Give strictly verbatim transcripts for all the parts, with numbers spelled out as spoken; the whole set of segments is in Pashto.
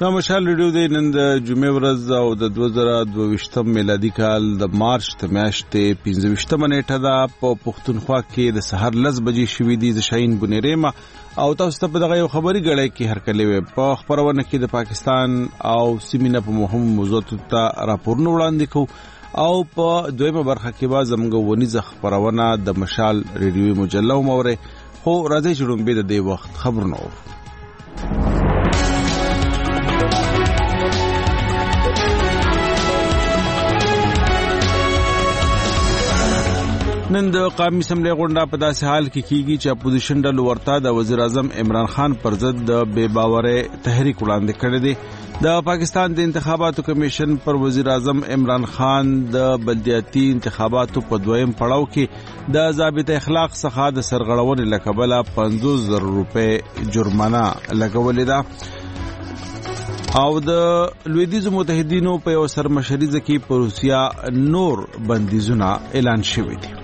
دا مشال ریډیو دی نن د جمعې ورځ او د دوه زره دوه ویشتم میلادي کال د مارچ د میاشتې پنځه ویشتمه نیټه ده. په پښتونخوا کې د سحر لس بجې شوې دي. زه شاهین بنیریمه او تاسو ته په دغه یو خبري غړی کې هرکلی وي. په خبرونه کې د پاکستان او سیمینه په مهمو موضوعاتو ته راپورونه وړاندې کوو او په دویمه برخه کې به زموږ ونیزه خبرونه د مشال ریډیوي مجله وموره. خو راځئ چې لومبې د دې وخت خبرونه وو. نن د قومي اسمبلی غونډه په داسې حال کې کیږي چې اپوزیشن ډلو ورته د وزیر اعظم عمران خان پر ضد د بے باورۍ تحریک وړاندې کړی دی. د پاکستان د انتخاباتو کمیشن پر وزیر اعظم عمران خان د بلدیاتي انتخاباتو په دویم پړاو کې د ضابطه اخلاق څخه د سرغړونې له کبله پنځوس زره روپۍ جرمانه لګولې ده او د لویدیځو متحدینو په یو سرمشریزه کې په روسیا نور بندیزونه اعلان شوي دي.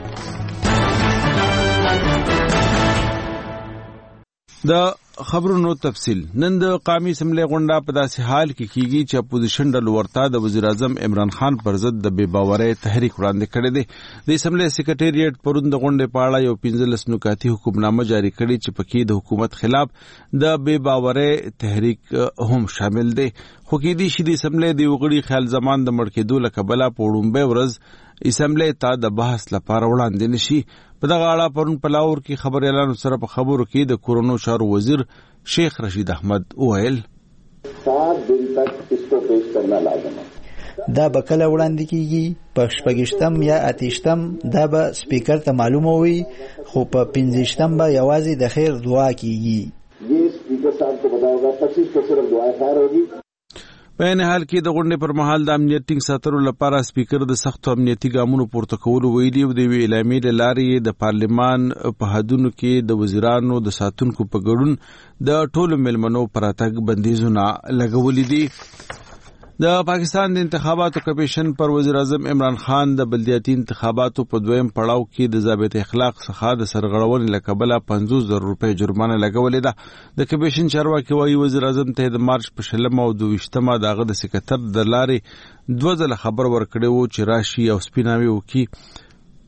د خبرونو تفصیل. نن د قومي اسمبلی غونډه په داسې حال کې کیږي چې اپوزیشن ډلو ورته د وزیر اعظم عمران خان پر ضد د بے باورۍ تحریک وړاندې کړی دی. د اسمبلی سکریټریټ پرون د غونډې په اړه یو پنځلس نکاتي حکمنامه جاری کړي چې پکې د حکومت خلاف د بے باورۍ تحریک هم شامل دی. خو کې دي چې د اسمبلی د وګړي خیال زمان د مړ کېدو له کبله په وړومبۍ ورځ اسمبلی ته د بحث لپاره وړاندې نشي. په دغه اړه پرون په لاهور کې خبريالانو سره په خبرو کې د کورونو چارو وزیر شیخ رشید احمد وویل سات دن تک اس کو پیش کرنا لازم ہے. دا به کله وړاندې کیږي په شپږشتم یا اتیشتم دا به سپیکر ته معلومه وي خو په پنځشتم به یوازې د خیر دعا کیږي. یہ سپیکر صاحب کو بتایا ہوگا پچیس کو صرف دعا خیر ہوگی. په ان حال کې د غونډې پر مهال د امنیت ټینګ ساتلو لپاره سپیکر د سختو امنیتي ګامونو پورته کولو ویلي او د وی اعلامیې له لارې د پارلیمان په حدونو کې د وزیرانو د ساتونکو په ګډون د ټولو ملمنو پر اتګ بندیزونه لګولې دي. د پاکستان د انتخاباتو کمیشن پر وزیر اعظم عمران خان د بلدیاتي انتخاباتو په دویم پړاو کې د ضابطه اخلاق څخه د سرغړونې له کبله پنځوس زره روپۍ جرمانه لګولې ده. د کمیشن چارواکي وايي وزیر اعظم ته د مارچ په شلمه او دوه ویشتمه دغه د سکرټر د لارې دوه ځله خبر ورکړی وو چې راشي او سپیناوي وکړي.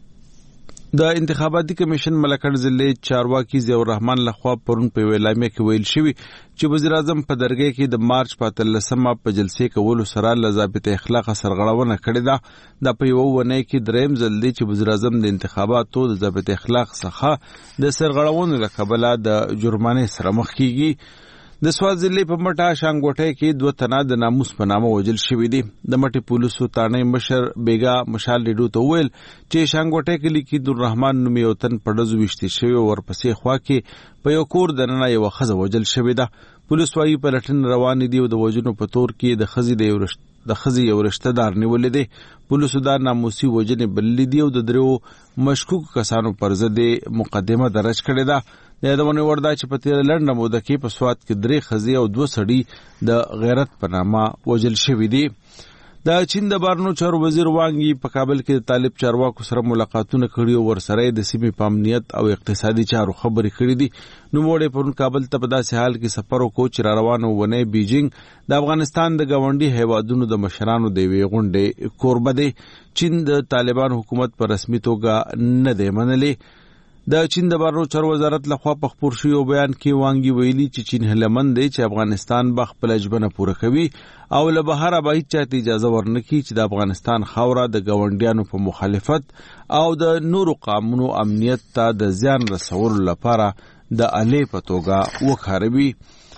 د انتخاباتي کمیشن ملکړ ضلع چارواکي ضیاء الرحمن لخوا پرون په اعلامیه کې ویل شوی چې وزیر اعظم په درګه کې د مارچ په اتلسمه په جلسې کولو سره ل ضابطه اخلاق سرغړونه کړې ده. د په یو ونه کې دریم ځل دی چې وزیر اعظم د انتخاباتو د ضابطه اخلاق څخه د سرغړونې له کبله د جرمانې سره مخ کیږي. د سوات ضلع په مټه شانګوټه کې دوه تنه د ناموس په نامه وژل شوي دي. د مټي پولیسو تانې مشر بیګا مشال ریډیو ته ویل چې شانګوټه کې لیکي د الرحمن نومي یو تن په ډزو وشتي شوی ورپسې خوا کې په یو کور دننه یو خزه وژل شوی ده. پولیس وايي په لټن روان دي او د وژنو په تور کې د خزي د یو د خزي یو رشتہ دار نیولې دي. پولیسو دا ناموسي وژنې بللې دي او د درو مشکوک کسانو پر ضد مقدمه درج کړې ده. د یادونه وردا چې په تیر لړنه موده کې په سوات کې درې خزي او دوه سړي د غیرت په نامه وژل شوي دي. د چین د بارنو چارو وزیر وانګي په کابل کې د طالب چارواکو سره ملاقاتونه کړي او ورسره د سیمې په امنیت او اقتصادي چارو خبرې کړې دي. نو موږ پرون کابل ته په داسې حال کې سفر وکړو چې را روانو ونه بیجینګ د افغانستان د گاونډي هیوادونو د مشرانو د وی غونډې کوربه دی. چین د طالبان حکومت په رسمي توګه نه دی منلې. د چین د بهرنیو چارو وزارت لخوا په خپور شوی بیان کې وانګي ویلي چې چین هلمند دی چې افغانستان به خپل ژمنه پوره کوي او له بهر به هیڅ چاته اجازه ورنکړي چې د افغانستان خاوره د گاونډیانو په مخالفت او د نورو قانونو امنیت ته د زیان رسولو لپاره د الې په توګه وکاروي.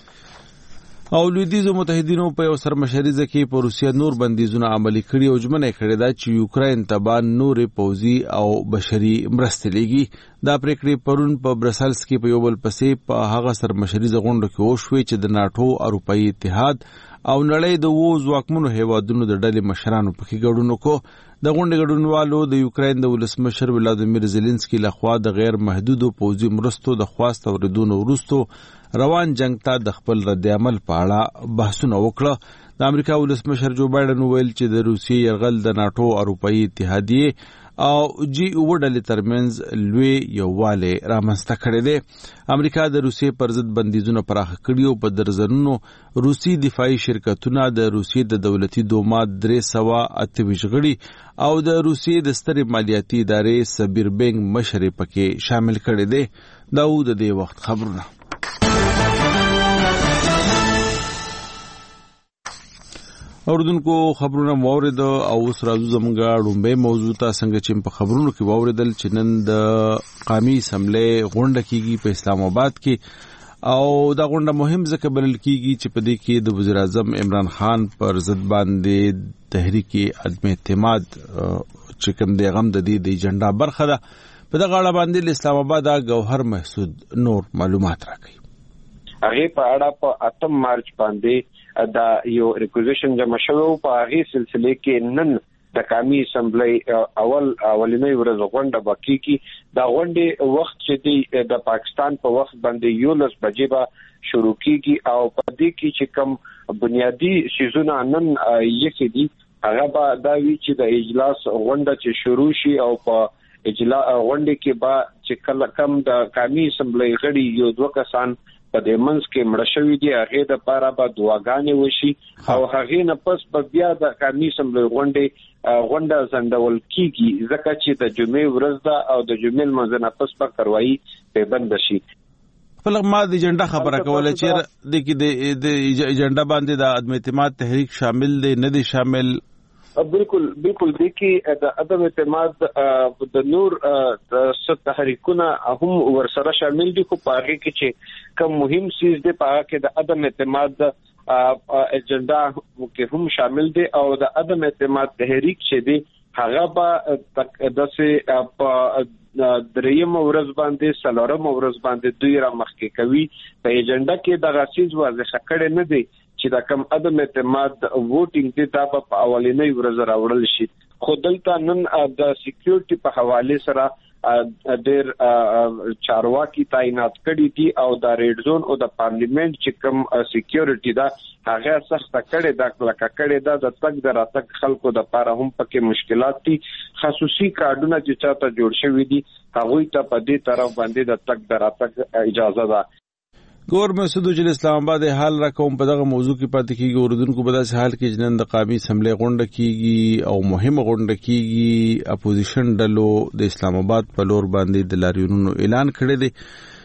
او لویدیځو متحدینو په یو سرمشریزه کې په روسیا نور بندیزونه عملي کړي او ژمنه کړې ده چې یوکرين ته به نور پوځي او بشري مرستې لېږي. دا پریکړې پرون په برسلز کې په یو بل پسې په هغه سرمشریزه غونډه کې وشوې چې د ناتو اروپאי اتحاد او نړۍ د وو ځواکمنو هیوادونو د ډلې مشرانو پکې ګډون وکړ. د غونډې ګډونوالو د یوکرين د ولسمشر ولادیمیر زيلنسکي لخوا د غیر محدودو پوځي مرستو د خواست اوریدونو وروسته روان جنگ ته د خپل رد عمل په اړه بحثونه وکړه. د امریکا ولسمشر جو بایدن ویل چې د روسیې يرغل د ناتو اروپאי اتحادیه او جی وډلې ترمنځ لوی یووالی رامنځته کړی دی. امریکا د روسیې پر ضد بندیزونه پراخه کړي او په درزنونو روسي دفاعي شرکتونه د روسیې د دولتي دوما درې سوه اته ویشت غړي او د روسیې د سترې مالیاتي ادارې سبیر بینګ مشر پکې شامل کړي دي. دا و د دې وخت خبرونه. اوردونکو خبرونه واورید او اوس راځو زموږه ډومبه موضوع ته. څنګه چې په خبرونو کې واوریدل چې نن د قومي اسمبلی غونډه کیږي په اسلام آباد کې او دا غونډه مهم ځکه بلل کیږي چې په دې کې د وزیر اعظم عمران خان پر ضد باندې تحریک عدم اعتماد چې کوم دی غم د دې د ایجنډا برخه ده. په دغه اړه باندې اسلام آباد گوهر محسود نور معلومات راکړي. هغه په اړه په اتم مارچ باندې دا یو ریکوزیشن جمع شوی په هغه سلسله کې نن د قومي اسمبلی اول اولنۍ ورځ غونډه باقی کی. دا غونډه وخت چې دی د پاکستان په وخت باندې یو لس بجې به شروع کیږي او په دې کې چې کوم بنیادی شیزونه نن یې دي هغه به دا وی چې د اجلاس غونډه چې شروع شي او په اجلاس غونډه کې به چې کله کم د قومي اسمبلی غړي یو دوه کسان په دې منځ کې مړ شوی دی هغه د پاره به دعاګانې وشي او هغه نه پس په بیا د قومي اسمبلی غونډه غونډه زندول کیږي ځکه چې د جمعې ورځ ده او د جمعې منځ نه پس په کاروایی په بند شي. په لغه ما د ایجنډا خبره کوله چې د کې د ایجنډا باندې د عدم اعتماد تحریک شامل دی نه دی شامل. بالکل بالکل د کې د عدم اعتماد د نور څه تحریکونه هم ورسره شامل دي خو په هغه کې چې کوم مهم سیز دی په هغه کې د عدم اعتماد ایجنډا کې هم شامل دي او د عدم اعتماد تحریک چې دی هغه به داسې په دریم ورځ باندې سلورم ورځ باندې دوی را مخکې کوي. په ایجنډا کې د غاسیز واضح کړي نه دي چې دا کم عدم اعتماد ووټینګ دی دا په اولنۍ ورځ راوړل شي. خو دلته نن د سکیورټي په حواله سره ډېر چارواکي تعینات کړي دي او د ریډ زون او د پارلیمنت چې کوم سکیورټي دا هغه سخت کړي دا کلکه کړي دا د تک د راتک خلکو د لپاره هم پکې مشکلات دي. خصوصي کارډونه چې چاته جوړ شوی دي هغه ته په دې طرف باندې د تک د راتک اجازه ده. گور مسعود جل اسلام آباد حال را کوم په دغه موضوع کې پاتې کیږي. اردوونکو په داسې حال کې جنن د قومي اسمبلی غونډه کیږي او مهمه غونډه کیږي. اپوزیشن ډلو د اسلام آباد په لور باندې د لاریونونو اعلان کړی دی.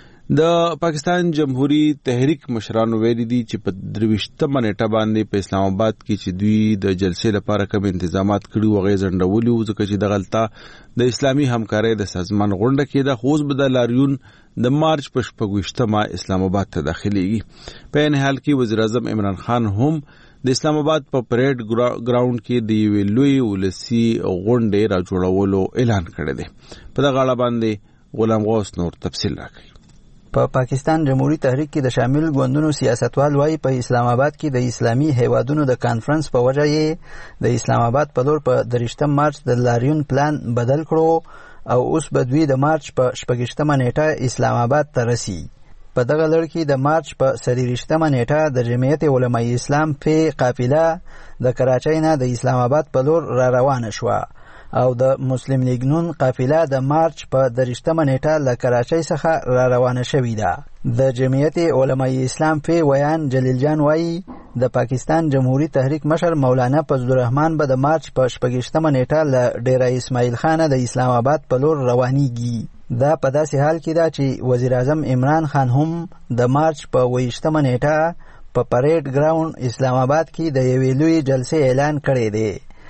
د پاکستان جمهوریت تحریک مشرانو ویلي دي چې په درويشتمه نیټه باندې په اسلام آباد کې چې دوی د جلسې لپاره کوم تنظیمات کړي و غي ځنډولي و ځکه چې د غلطه د اسلامي همکارۍ د سازمان غونډه کې د خوځ بد لاریون د مارچ په شپږویشتمه اسلام آباد ته داخليږي. په ان حال کې وزیر اعظم عمران خان هم د اسلام آباد په پریډ ګراوند کې د یو لوی ولسی غونډې را جوړولو اعلان کړی دی. په دغه اړه باندې غلام غوث نور تفصیل راکړي. په پاکستان جمهوریت تحریک کې د شامل ګوندونو سیاستوال وايي په اسلام آباد کې د اسلامي هیوادونو د کانفرنس په وجه یې د اسلام آباد په لور په درشتم مارچ د لاریون پلان بدل کړو او اوس به دوی د مارچ په شپږشتمه نیټه اسلام آباد ته رسي. په دغه لړ کې د مارچ په څلوېښتمه نیټه د جمعیت علماء اسلام په قافله د کراچۍ نه د اسلام آباد په لور را روانه شوه او د مسلم لیگ نون قافله د مارچ په درشتمه نیټه له کراچۍ څخه را روانه شوې ده. د جمعیت علماء اسلام په ویان جلیل جان وایي د پاکستان جمهوریت تحریک مشر مولانا فضل الرحمن به د مارچ په شپږشتمه نیټه له ډیره اسماعیل خان د اسلام آباد په لور روانيږي. دا په داسې حال کې ده چې وزیر اعظم عمران خان هم د مارچ په اوویشتمه نیټه په پریډ ګراوند اسلام آباد کې د یوې لوی جلسې اعلان کړی دی.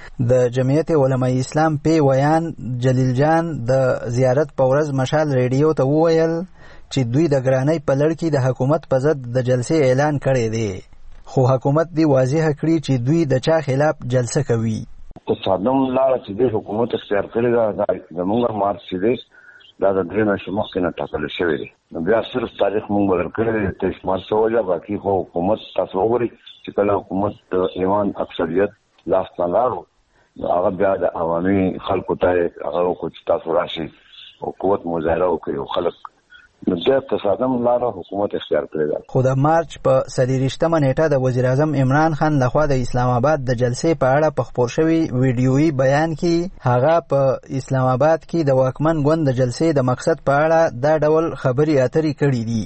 د جمعیت علماء اسلام په ویان جلیل جان د زیارت په ورځ مشال ریډیو ته وویل چې دوی د ګرانۍ په لړ کې د حکومت په ضد د جلسې اعلان کړی دی خو حکومت دی واضح کړی چې دوی د چا خلاف جلسه کوي. تصادم لاله چې د حکومت اختیار کړی دا زموږ مارچ دی دا د درې میاشتو مخکې نه ټاکل شوی دی. بیا صرف تاریخ موږ بدل کړی دی تیس مارچ وجه باقي خو حکومت تاسو وګورئ چې کله حکومت د ایوان اکثریت لاس ته لاړو هغه بیا د عوامي خلکو ته هغه کو چې تاسو راشي او قوت مظاهره وکړي او خلک نو د تصادم لاره حکومت اختیار کړی ده. خو د مارچ په څلېرویشتمه نیټه د وزیر اعظم عمران خان لخوا د اسلام آباد د جلسې په اړه په خپور شوي ویډیویي بیان کې هغه په اسلام آباد کې د واکمن ګوند د جلسې د مقصد په اړه دا ډول خبرې اترې کړې دي.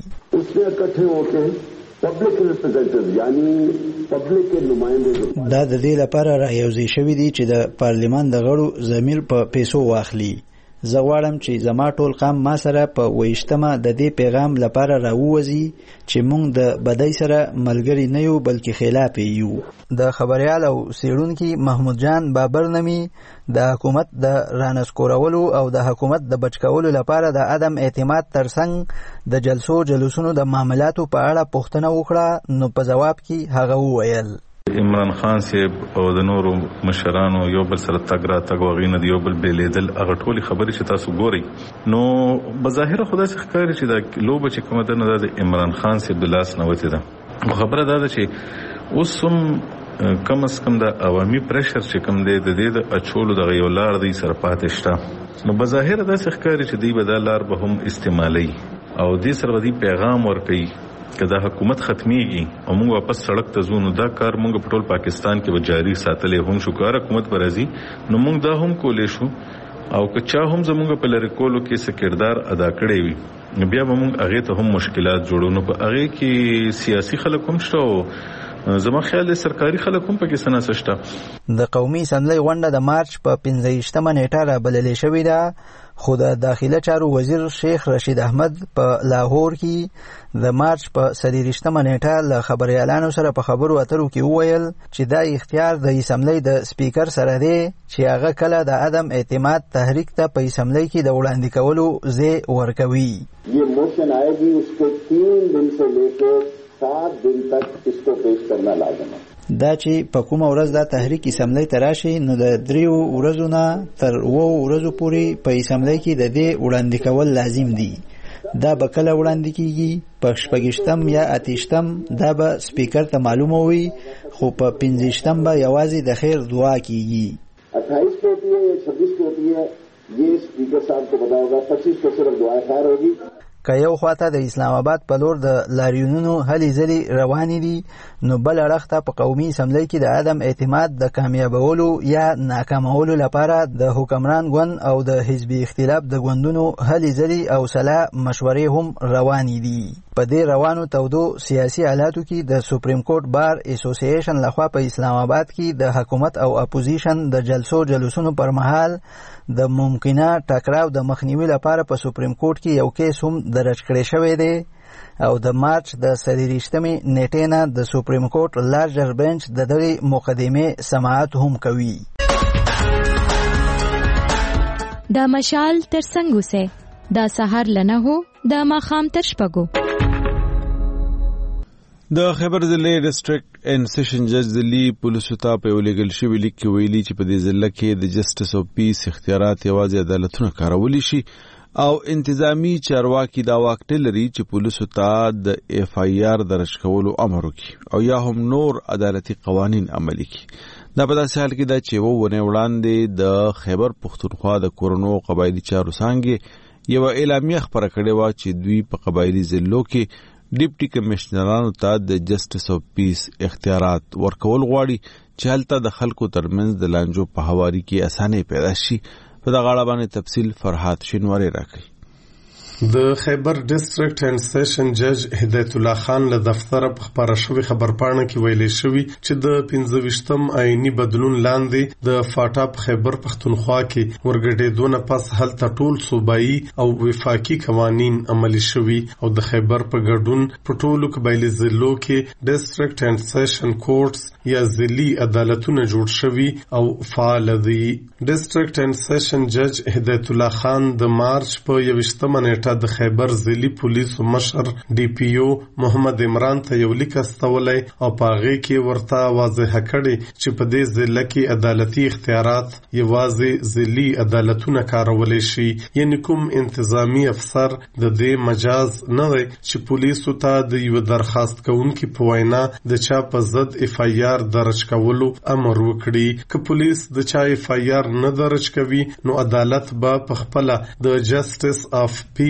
دا د دې لپاره رايوځای شوي دي چې د پارلمان د غړو ضمیر په پیسو واخلي. زه غواړم چې زما ټول قام ما سره په ویشتمه د دې پیغام لپاره راووځي چې موږ د بدۍ سره ملګري نه یو بلکې خلاف یو. د خبریال او څېړونکي محمود جان بابر نمی د حکومت د رانسکورولو او د حکومت د بچ کولو لپاره د عدم اعتماد ترڅنګ د جلسو جلوسونو د معاملاتو په اړه پوښتنه وکړه، نو په جواب کې هغه وویل عمران خان صاحب او د نورو مشرانو یو بل سره تګ را تګ وغینه د یو بل بیلیدل هغه ټولې خبرې چې تاسو ګورئ نو بظاهره خدا څخه ښکاري چې دا لوبه چې کومه ده نه د عمران خان صاحب د لاس نه وتې ده. خبره دا ده چې اوس هم کم از کم د عوامي پریشر چې کوم دی د دې د اچولو دغه یو لار دی سره پاتې شته، نو بظاهره دا څخه ښکاري چې دوی به دا لار به هم استعمالوي او دې سره به دوی پیغام ورکوي که دا حکومت ختمیږي او موږ واپس سړک ته ځو، نو دا کار موږ په ټول پاکستان کې به جاری ساتلی هم شو. که حکومت به راځي نو موږ دا هم کولی شو او که چا هم زموږ په لرې کولو کې څه کردار ادا کړی وي بیا به موږ هغې ته هم مشکلات جوړو. نو په هغې کې سیاسي خلک هم شته او زما خیال دی سرکاري خلک هم پکې څه نڅه شته. د قومي اسمبلۍ غونډه د مارچ په پنځه ویشتمه نیټه رابللې شوې ده، خو د داخله چارو وزیر شیخ رشید احمد په لاهور کې د مارچ په څلېرویشتمه نیټه له خبریالانو سره په خبرو اترو کې وویل چې دا اختیار د اسمبلۍ د سپیکر سره دی چې هغه کله د عدم اعتماد تحریک ته په اسمبلۍ کې د وړاندې کولو ځای ورکوي. یہ موشن آئے گی اس کے تین دن سے لے کے سات دن تک اس کو پیش کرنا لازم ہے. دا چې په کومه ورځ دا تحریک اسمبلۍ ته راشي نو د دریو ورځو نه تر اوو ورځو پورې په اسمبلۍ کې د دې وړاندې کول لازم دي. دا به کله وړاندې کیږي؟ په شپږشتم یا اتیشتم دا به سپیکر ته معلومه وي، خو په پنځشتم به یوازې د خیر دعا کیږي. اٹھائیس کو ہوتی ہے یا چھبیس کو ہوتی ہے یہ اسپیکر صاحب کو پتا ہوگا. پچیس کو صرف دعا خیر ہوگی. که یو خواته د اسلام آباد په لور د لاریونونو هلې ځلې روانې دي، نو بل اړخ ته په قومي اسمبلۍ کې د عدم اعتماد د کامیابولو یا ناکامولو لپاره د حکمران ګوند او د حزبي اختلاف د ګوندونو هلې ځلې او سلا مشورې هم روانې دي. په دې روانو تودو سیاسي حالاتو کې د سپریم کورټ بار اسوسییشن لخوا په اسلام آباد کې د حکومت او اپوزیشن د جلسو جلوسونو پر مهال د ممکنه ټکراو د مخنیوي لپاره په سپریم کورټ کې یو کیس هم درج کړی شوی دی او د مارچ د څلېرویشتمې نیټې نه د سپریم کورټ لارجر بینچ د دغې مقدمې سماعت هم کوي. دا مشال تر څنګ اوسئ، دا سهار له نهو د ماښام تر شپږو. د خیبر ضلع ډسټریکټ اینڈ سیشن جج ضلعي پولیسو ته په یو لیږل شوي لیک کې ویلي چې په دې ضلع کې د جسټس او پیس اختیارات یوازې عدالتونه کارولی شي او انتظامی چارواکي دا واک نه لري چې پولیسو ته د اف آی آر درج کولو امر وکړي او یا هم نور عدالتي قوانین عملي کړي. دا په داسې حال کې ده چې یوه ونې وړاندې د خیبر پښتونخوا د کورنو قبایلي چارو څانګې یوه اعلامیه خپره کړې وه چې دوی په قبایلي ضلعو کې ډیپټي کمشنرانو ته د جسټس او پیس اختیارات ورکول غواړي چې هلته د خلکو ترمنځ د لانجو په هواري کې اسانۍ پیدا شي. په دغه اړه باندې تفصیل فرحات شینواری راکوي. د خیبر ډسټریکټ اینڈ سیشن جج هدایت الله خان له دفتره په خبره شوې خبرپاڼه کې ویلي شوی چې د پنځه ویشتم آئینی بدلون لاندې د فاټا په خیبر پښتونخوا کې ورګډېدو نه پس هلته ټول صوبایي او وفاقي قوانین عملي شوي او د خیبر په ګډون په ټولو قبایلي ضلعو کې ډسټریکټ اینڈ سیشن کورټس یا ضلعي عدالتونه جوړ شوي او فعال دي. ډسټریکټ اینڈ سیشن جج هدایت الله خان د مارچ په یوویشتمه نیټه د خیبر ضلعي پولیسو مشر ډي پی او محمد عمران ته یو لیک استولی او په هغې کې ورته واضحه کړې چې په دې ضلع کې عدالتي اختیارات یوازې ضلعي عدالتونه کارولی شي، یعنې کوم انتظامی افسر د دې مجاز نه دی چې پولیسو ته د یو درخواست کوونکي په وینا د چا په ضد اف آی آر درج کولو امر وکړي. که پولیس د چا اف آی آر نه درج کوي نو عدالت به په خپله د جسټس اف پیس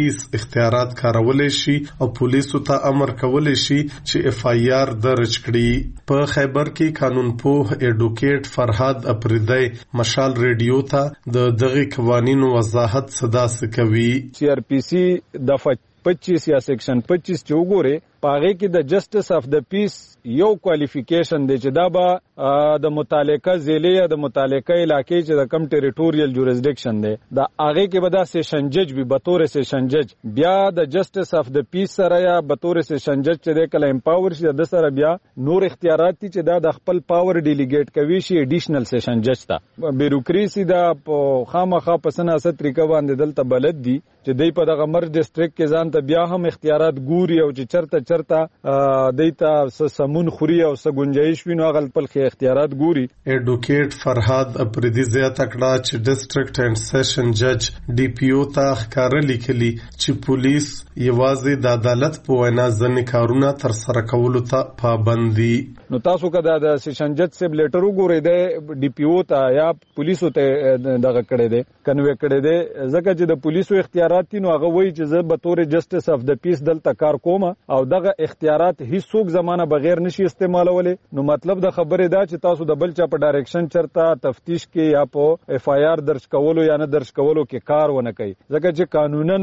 پیس اختیارات کارولای شي او پولیسو ته امر کولای شي چې اف آی آر درج کړي. په خیبر کې قانون پوه ایډوکیټ فرهاد اپریدی مشال ریډیو ته د دغه قوانینو وضاحت صدا سکوي. سی آر پی سی دفعه پچیس یا سیکشن پچیس چې وګوره پاغه کې د جسټس اف د پیس یو کوالیفیکیشن دی چې دا به د متعلقه ضلع یا د متعلقه علاقې چې د کم ټریټوریل جوریسډکشن دی دا هغه کې به دا سیشن جج به بطور سیشن جج بیا د جسټس اف د پیس سره یا بطور سیشن جج چې د کله امپاور شي د سره بیا نور اختیارات چې دا د خپل پاور ډیلیګیټ کوي شي اډیشنل سیشن جج ته بیوروکراسي دا خامخا په سناسه طریقه باندې دلته بلد دي چې دوی په دغه مرز ډیسټریکټ کې ځان ته بیا هم اختیارات ګوري او چې چرته چرته دیتا سمون خوري او سګنجایش وینو غل په خې اختیارات ګوري. ایډوکیټ فرهاد اپریدی زیاته کړه چې ډیسټریکټ اینڈ سیشن جج ډي پی او ته ښکار لیکلي چې پولیس یوازې د عدالت په وینا ځنې کارونه تر سره کولو ته پابند دي. نو تاسو کدا د سیشن جج سیب لیټر وګورئ د ډي پی او ته یا پولیسو ته دغه کړی دی کنوي کړی دی ځکه چې د پولیسو اختیارات نو هغه وایي چې زه به تور جسټس اف د پیس دلته کار کوم او دغه اختیارات هیڅوک زمانہ بغیر نشي استعمالولې. نو مطلب د خبره دا چې تاسو د بل چا په ډایرکشن چرته تفتیش کې یا په اف آی آر درج کولو یا نه درج کولو کې کار ونه کوي ځکه چې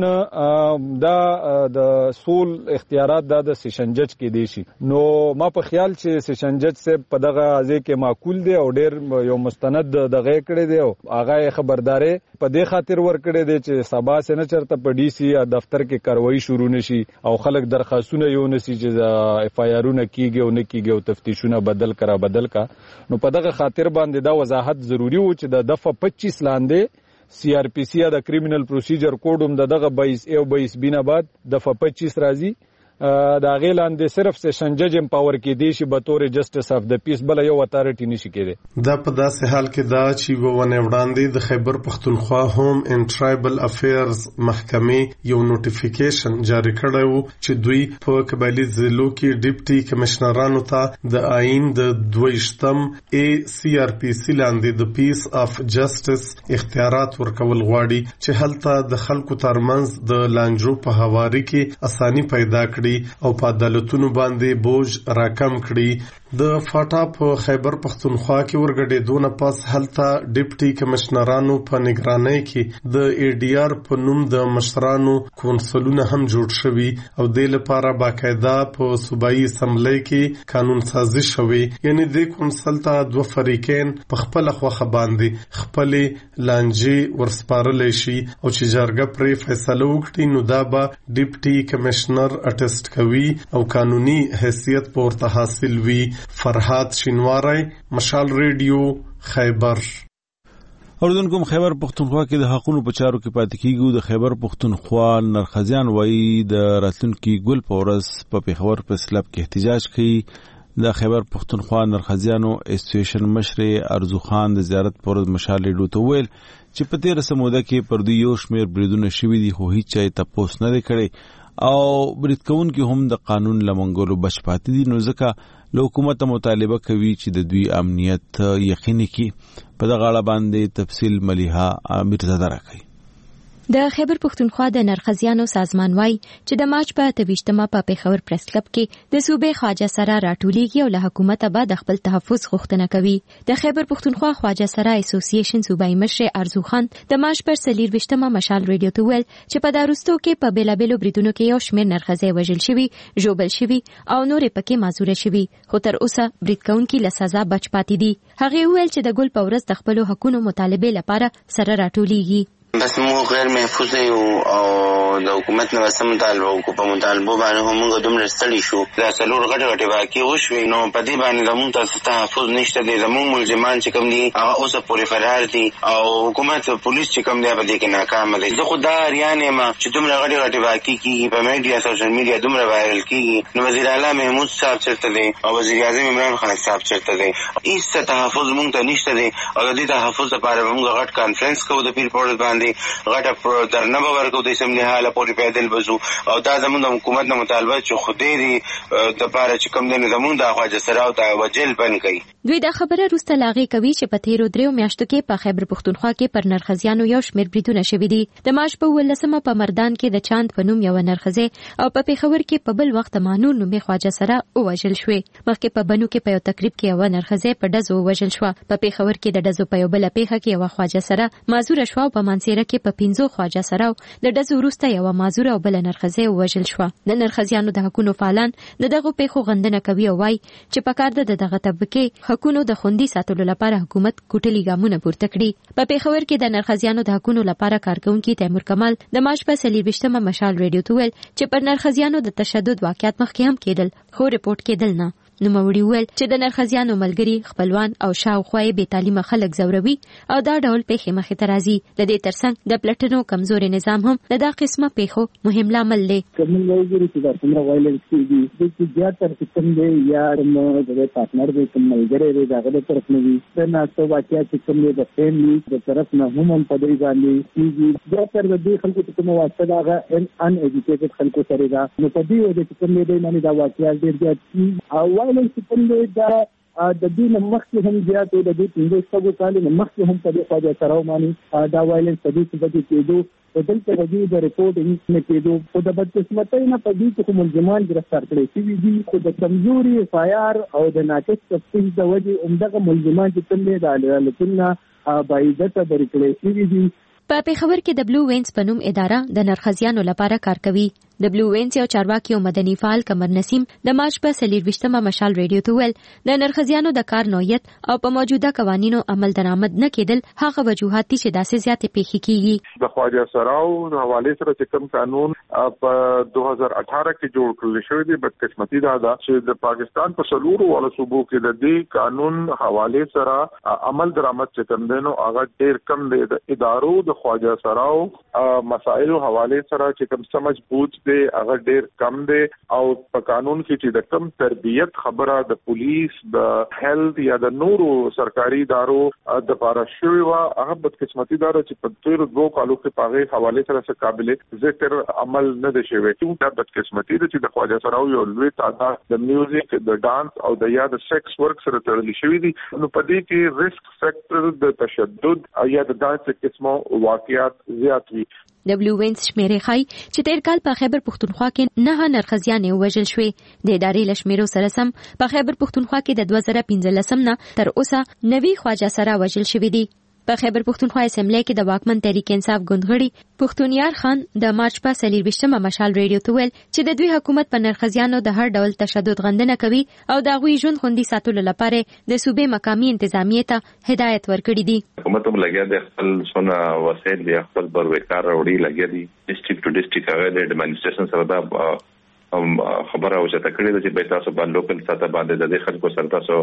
قانونا دا د سول اختیارات دا د سیشن جج کې دي شي. نو ما په خیال چې سیشن جج سے په دغه ځای کې معقول دی او ډیر یو مستند دغه کړی دی او هغه خبرداري په دې خاطر ور کړی دی چې سبا سه نه چرته په ډي سي دفتر کې کاروایی شروع نشي او خلک درخواستونه یو نشي چې اف آی آرونه کیږي او نه کیږي او تفتیشونه بدل کرا بدل کا. نو په دغه خاطر باندې دا وضاحت ضروری و چې د دفعه پچیس لاندې سی آر پی سی د کریمینل پروسیجر کوډ هم دغه بایس او بایس بنا بعد دفعه پچیس راځي دا غیلان د صرف سیشن جج امپاور کې دی چې به تور جسټس اف د پیس بل یو اتارټی نشي کېده. دا په داسې حال کې دا چې وونه وړاندې د خیبر پختونخوا هوم اینڈ ټرایبل افیرز محکمې یو نوټیفیکیشن جاری کړی و چې دوی په قبایلی ضلعو کې ډیپټي کمشنرانو ته د آئین د دویشتم ای سی آر پی سی لاندې د پیس اف جسټس اختیارات ورکول غواړي چې هلته د خلکو ترمنځ د لانجو په هواري کې اساني پیدا کړي او په عدالتونو باندې بوج راکم کړي. د فاټا په خیبر پختونخوا کې ورګډېدونه پس هلته ډیپټي کمشنرانو په نگرانۍ کې د ای ډي آر په نوم د مشرانو کونسلونه هم جوړ شوي او د لپاره باقاعده په صوبایي اسمبلی کې قانون سازي شوی. یعنی د کونسل ته دوه فریقین په خپل خوخه باندې خپل لانجې ورسپارلې شي او چې جرګه پرې فیصله وکړي نو دا به ډیپټي کمشنر اټیسټ کوي او قانوني حیثیت پورته حاصل وي. فرهاد شینواری مشال ریډیو خیبر. اوردونکو خیبر پختونخوا کې د حقوقو په چارو کې پاتې کیږي. د خیبر پختونخوا نرخزیان وایي د راتلونکي ګل پورس په پیښور په سلاب کې احتجاج کوي. د خیبر پختونخوا نرخزیانو اسوسییشن مشر ارزو خان د زیارت پورز مشال ریډیو ته ویل چې په تیر سموده کې پر دوی یو شمیر بریدونه شوي دي خو هیڅ چا تپوس نه کړي او برید کوونکي هم د قانون لمنګولو بچ پاتې دي. نو ځکه له حکومت مطالبه کوي چې د دوی امنیت یقیني کړي. په دغه اړه باندې تفصیل ملیحه میرزاده راکوي. د خیبر پختونخوا د نرخزیانو سازمان وای چې د مارچ په تویشتمه په پیښور پریس کلب کې د صوبې خواجه سره راټولیږي او له حکومت به د خپل تحفظ غوښتنه کوي. د خیبر پختونخوا خواجه سره اسوسییشن صوبایي مشر ارزو خان د مارچ پر سلیر وشتمه مشال ریډیو ته ویل چې په داروستو کې په بیلابېلو بریدونو کې یو شمېر نرخزی وژل شوي ژوبل شوي او نورې پکې معذوره شوي خو تر اوسه برید کوونکي له سزا بچ پاتې دي. هغه ویل چې د ګل په ورځ د خپلو حقونو مطالبې لپاره سره راټولیږي. بس مو غیر محفوظ یو او د حکومت نه وسم مطالبه کو په مطالبه باندې هم موږ دومره ستړي شو. دا څلور غټه غټه واقع وشوي نو په دې باندې زموږ ته تحفظ نشته دی. زموږ ملزمان چې کوم دي هغه اوسه پورې فرار دي او حکومت پولیس چې کوم دی په دې کې ناکام دي. زه خو دا اریانه ما چې دومره غټه غټه واقع کیږي په میډیا سوشل میډیا دومره وایرل کیږي. نو وزیر اعلی محمود صاحب چرته دی او وزیر اعظم عمران خان صاحب چرته دی. هیڅ تحفظ موږ ته نشته دی او د دې تحفظ لپاره موږ غټ کانفرنس کوو د پیر پورز باندې باندې غټه درنه به ورکو د سم نه حاله پورې پیدل بزو او دا زموږ د حکومت نه مطالبه چې خودي دي د پاره چې کوم دنه زموږ د خواجه سره او د وجل بن کوي. دوی دا خبره روسته لاغي کوي چې په تیرو دریو میاشتو کې په خیبر پختونخوا کې پر نرخزیانو یو شمېر بریدونه شوي دي. د مارچ په ولسمه په مردان کې د چاند په نوم یو نرخزه او په پیښور کې په بل وخت مانون نومې خواجه سره ووژل شوې. مخکې په بنو کې په یو تقریب کې یو نرخزه په ډزو ووژل شو. په پیښور کې د ډزو په یو بل پیښه کې یو خواجه سره مازور شو او په منصيره کې په پنځو خواجه سره د ډزو وروسته یو مازور او بل نرخزه ووژل شو. د نرخزیانو د حقونو فعالان د دغه پیښو غندنه کوي او وايي چې په کار د دغه طبقه حقونو د خوندي ساتلو لپاره حکومت کوټلي ګامونه پورته کړي. په پیښور کې د نرخزیانو د حقونو لپاره کارکونکي تیمور کمال د مارچ په څلرویشتمه مشال ریډیو ته ویل چې پر نرخزیانو د تشدد واقعیت مخکې هم کېدل خو ریپورت کېدل نه. نو موري ویل چې د نرخزیانو ملګری خپلوان او شاوخوا به تعلیمه خلک زوروي او دا ډول پیښې مخې ته راځي. د دې ترڅنګ د پلټنو کمزوري نظام هم د دا قسمه پیښو مهم لامل دی. کومه وګورئ چې دا څنګه وایلنس کیږي د چې زیاتره سیستم دی یا د پارتنر دی کوم ملګری دی دا غوډه طرف نه وي د ناسو واقعیا چې کوم دی د فیملی د طرف نه هم په دې باندې کیږي. زیاتره د دې خلکو چې کوم واسطه دا ان ان ایجوکیټډ خلکو سره دا نو په دې وجه چې کوم دی باندې دا واقعیا ډیر زیات او وایلنس کوم دی دا د دې مخکې هم زیات د دې پنځه سوه کال مخکې هم په دې خواجه سره باندې دا وایلنس په دې څه کې کېدو په دلته راځي د ریپورټ نه کېدو خو د بدقسمتۍ نه په دې چې ملزمان ګرفتار کړي شوي دي خو د کمزوري فایار او د ناقص تفتیش د وجې همدغه ملزمان چې کوم دي د عدالتونو باعزته بری کړي شوي دي. په پیښور کې د بلو وینز په نوم اداره د نرخزیانو لپاره کار کوي. د بلو وینز یو چارواکي او مدني فعال قمر نسیم د مارچ په څلرویشتمه مشال ریډیو ته ویل د نرخزیانو د کار نوعیت او په موجوده قوانینو عمل درآمد نه کېدل هغه وجوهات دي چې داسې زیاتې پیښې کیږي. د خواجه سراو د حواله سره چې کوم قانون په دوه هزار اټھارہ کې جوړ کړل شوی دی بدقسمتي دا ده چې د پاکستان په سلورو ول صوبو کې د دې قانون حواله سره عمل درآمد چې کوم دینو هغه ډیر کم دی. د ادارو د خواجه سراو مسائل حواله سره چې کوم سمجھ بوج دی هغه ډیر کم دی او په قانون کې چې د کم تربیت خبره د پولیس د هیلث یا د نورو سرکاري ادارو د لپاره شوی و هغه بدقسمتي دا چې په تیر دوه کالو کې پاغه حواله سره څه قابل ذکر عمل نه دی شوی. چې دا بدقسمتي چې د خواجه سراو یو لوی تعداد د میوزیک د ډانس او د یا د سیکس ورک سره تړل شوی دي. نو په دې کې ریسک فیکټر د تشدد یا د داسې قسمو واقعیات زیات وي. د بلو وینز شمیرې ښایي چې تیر کال په خیبر پختونخوا کې نه نرخزیانې وژل شوې. د ادارې له شمیرو سره سم په خیبر پختونخوا کې د دوه زره پنځلسم نه تر اوسه نوي خواجه سره وژل شوي دي. په خیبر پختونخوا اسمبلی کې د واکمن تحریک انصاف ګوندغړي پختونیار خان د مارچ په څلرویشتمه مشال ریډیو ته ویل چې د دوی حکومت په نرخزیانو د هر ډول تشدد غندنه کوي او د هغوی ژوند خوندي ساتلو لپاره د صوبې مقامي انتظامیې ته هدایت ورکړي دي. حکومت هم لګیا دی خپل سونه وسایل دی خپل بروکار وړي لګیا دي ډیسټریکټ ټو ډیسټریکټ هغه د ایڈمنسټریشن سره دا خبره او چې تکړه د چې به تاسو باندې لوکل ساته باندې د خلکو سره تاسو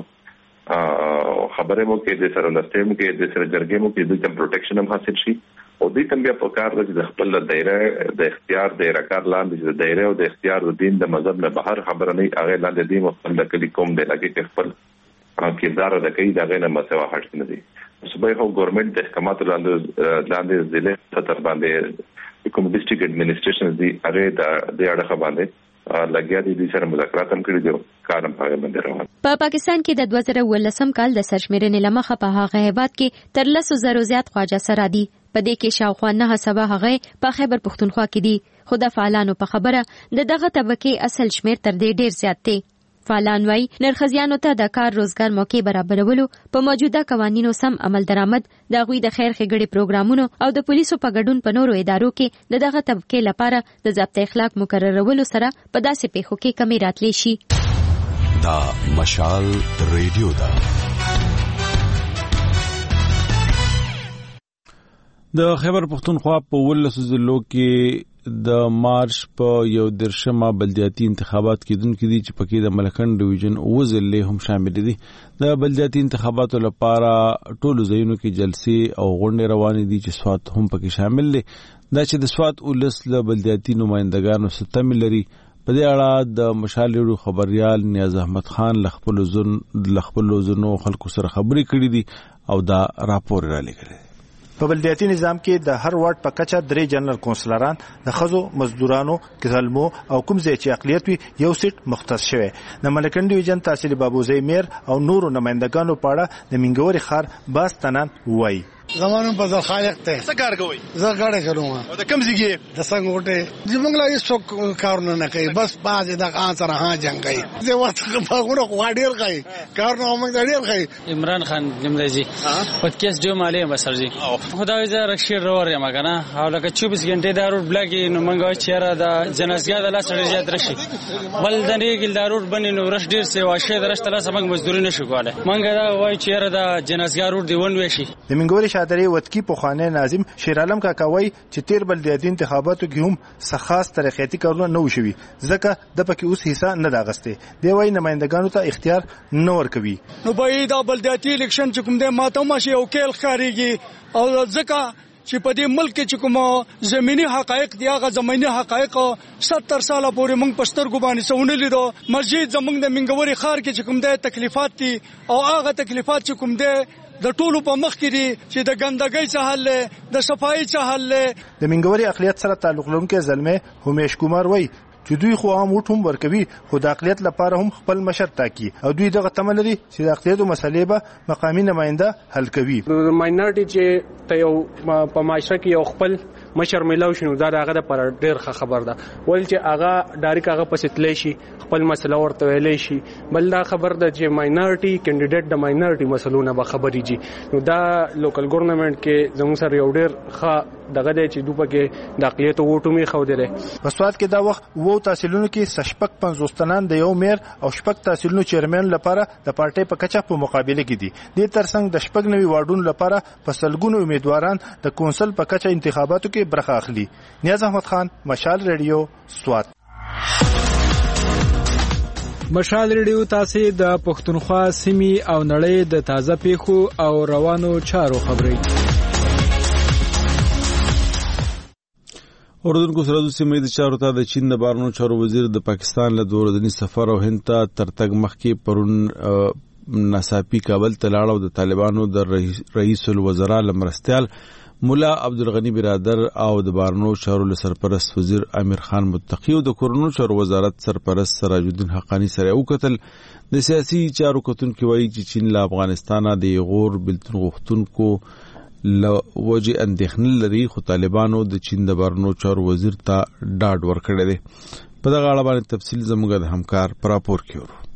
خبره مو کې د سره لستیم کې د سره جرګې مو کې د تم پروټیکشن هم حاصل شي او د تم بیا په کار د خپل دایره د اختیار د راکار لاندې د دایره او د اختیار د دین د مذهب نه بهر خبره نه هغه لاندې دی مخکې د کلی کوم دی لکه خپل کردار د کوي دا غنه مسوا هټ نه دي. صوبې هو ګورنمنت د احکامات لاندې لاندې ضلع سطح باندې کوم ډیسټریکټ ایڈمنسټریشن دی هغه د اړه باندې لګیا دي د سره مذاکرات هم کړي دي کارم په باندې روان. په پاکستان کې د دوه زره ولسم کال د سرشمیرنې لمخه په هغه هیواد کې تر لسو زرو زیات خواجه سره دي. په دې کې شاوخوا نه سبا هغه په خیبر پختونخوا کې دي. خو د فعالانو په خبره د دغه طبقه اصل شمیر تر دې ډیر زیات دی. فعالان وايي نرخزیانو ته د کار روزګار موقع برابرولو په موجوده قوانینو سم عمل درآمد د غوي د خیر ښېګړې پروګرامونو او د پولیسو په ګډون په نورو ادارو کې د دغه طبقه لپاره د ضبط اخلاق مقررولو سره په داسې پیښو کې کمی راتلی شي. دا مشال ریډیو دا د خیبر پختونخوا په ولسو ضلعو کې د مارچ په یو درشمه بلدیاتي انتخابات کې دونکو دي چې پکې د ملکن ډیویژن او ضلع هم شامل دي. د بلدیاتي انتخاباتو لپاره ټولو ځایونو کې جلسې او غونډې روانې دي چې سوات هم پکې شامل دي. دا چې د سوات ولس له بلدیاتي نمائندګانو سره تمل لري. په دې اړه د مشالېرو خبريال نیاز احمد خان لخپل زون لخپل زونو خلکو سره خبرې کړې دي او دا راپور را لګل. په بلدیاتي نظام کې د هر وارډ په کچه درې جنرال کونسلران د خزو مزدورانو کزلمو او کوم ځای چې اقلیت وي یو سیټ مختص شوی. د ملکن ډیویژن تحصیل بابوزی میر او نورو نمائندګانو په اړه د منګوري ښار باز تنان وایي. زمانم په ځل خالق ته څه کار کوي؟ زه غاړه کوم. او د کم ځای د څنګه وټه زمونږ لا هیڅ کارونه نه کوي، بس باز د ان سره ها جنگ کوي. زه ورته په غوړو غواډیر کوي کارونه موږ ډیر کوي. عمران خان نمرزي په کیس جو مالې مسرزي خدای زه رخصت رور یم کنه او لکه چوبیس غنټه دارو بلګي نو موږ چیرې د جنازګاه د لاس سره زیات رشي بل د نیګل دارو بنې نو رش ډیر سی واشه درشت لاس موږ مزدوري نشو کوله. موږ دا وای چیرې د جنازګاه رور دی ون وشي. د منګوري شادري وتکی په خانه ناظم شیر عالم کاکاوي چې تیر بلدیاتي انتخاباتو کې هم څه خاص ترقیاتي کارونه نه وشوي ځکه د پکې اوس حصہ نه دا غسته دی وای نمائندګانو ته اختیار نه ورکوي. نو به دا بلدیاتي الیکشن چې کوم د ماته ماشي او کېل خاريږي او ځکه چې په دې ملک کې کوم زميني حقایق دی هغه زميني حقایق ستر ساله پورې موږ پښتر ګوبانی سونه لیدو. مسجد زمونږ د منګوري خار کې چې کوم د تکلیفات دي او هغه تکلیفات چې کوم د د ټولو په مخ کې دي چې د ګندګۍ څخه حل د صفایي څخه حل. د منګوري اقلیت سره تعلق لرونکي زلمه همیش کومار وای چې دوی خو هم وټوم ورکوي خو د اقلیت لپاره هم خپل مشر ټاکي او دوی دغه تمه لري چې د اقلیتو مسلې به مقامي نماینده حل کوي. د ماینورټي چې ته یو په معاشره کې یو خپل مشر ملاو شنو دا هغه د پر ډیر خبر ده ول چې هغه ډایرک هغه پسې شي خپل مسله ورته ویلې شي. بل دا خبر ده چې ماینورټي کینډیډیټ د ماینورټي مسلونه به خبرېږي نو دا لوکل ګورنمنت کې زموږ سره یو ډیر ښه دغه دی چې دوی پکې د اقلیتو ووټو می خو دي. په سواد کې دا وخت وو تحصیلونو کې شپږ پنځوس تنان د یو میر او شپږ تحصیلونو چیرمن لپاره د پارټي په کچه په مقابله کې دي. د ترڅنګ د شپږ نوي واردونو لپاره په سلګونو امیدواران د کونسل په کچه انتخاباتو کې برخه اخلي. نیاز احمد خان، مشال ریډیو، سوات. مشال ریډیو تاسو د پښتونخوا سیمې او نړۍ د تازه پیښو او روانو چارو خبري. اردن کو سرحدو سیمې د چارو ته د چین د بهرنیو چارو وزیر د پاکستان له دوردني سفر او هند ته ترتګ مخکې پرون ناڅاپي کابل ته لاړ او د طالبانو د رئیس الوزرا لمرستیال مولا عبدالغنی برادر او د بهرنیو چارو له سرپرست وزیر امیر خان متقی او د کورونو چارو وزارت سرپرست سراج الدین حقانی سره وکتل. د سیاسي چارو کتونکو وایي چې چین له افغانستانه د غور بلتون غوښتونکو لوجه اندېښنه لري خو طالبانو د چین د بهرنیو چارو وزیر ته ډاډ ورکړی دی. په دغه اړه باندې تفصیل زموږ د همکار پر راپور کې ورو.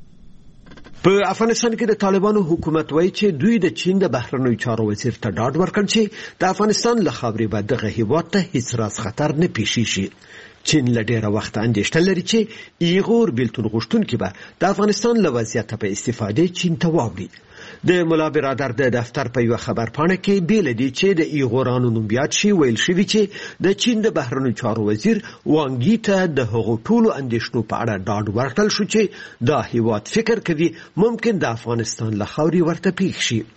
په افغانستان کې د طالبانو حکومت وایي چې دوی د چین د بهرنیو چارو وزیر ته ډاډ ورکړ چې د افغانستان له خاورې به دغه هیواد ته هیڅ راز خطر نه پیښیږي. چین له ډېره وخته اندېښنه لري چې ایغور بلتون غوښتونکي به د افغانستان له وضعیته په استفادې چین ته واوړي. د مولا برادر د دفتر په یو خبر پاڼه کې بیل دي چې د ایغورانو نوم بیات شي ویل شوی چې د چین د بهرنیو چارو وزیر وانګی ته د هغو ټولو اندېښنو په اړه ډاډ ورکړل شو چې دا هیواد فکر کوي ممکن د افغانستان له خاورې ورته پیښ شي.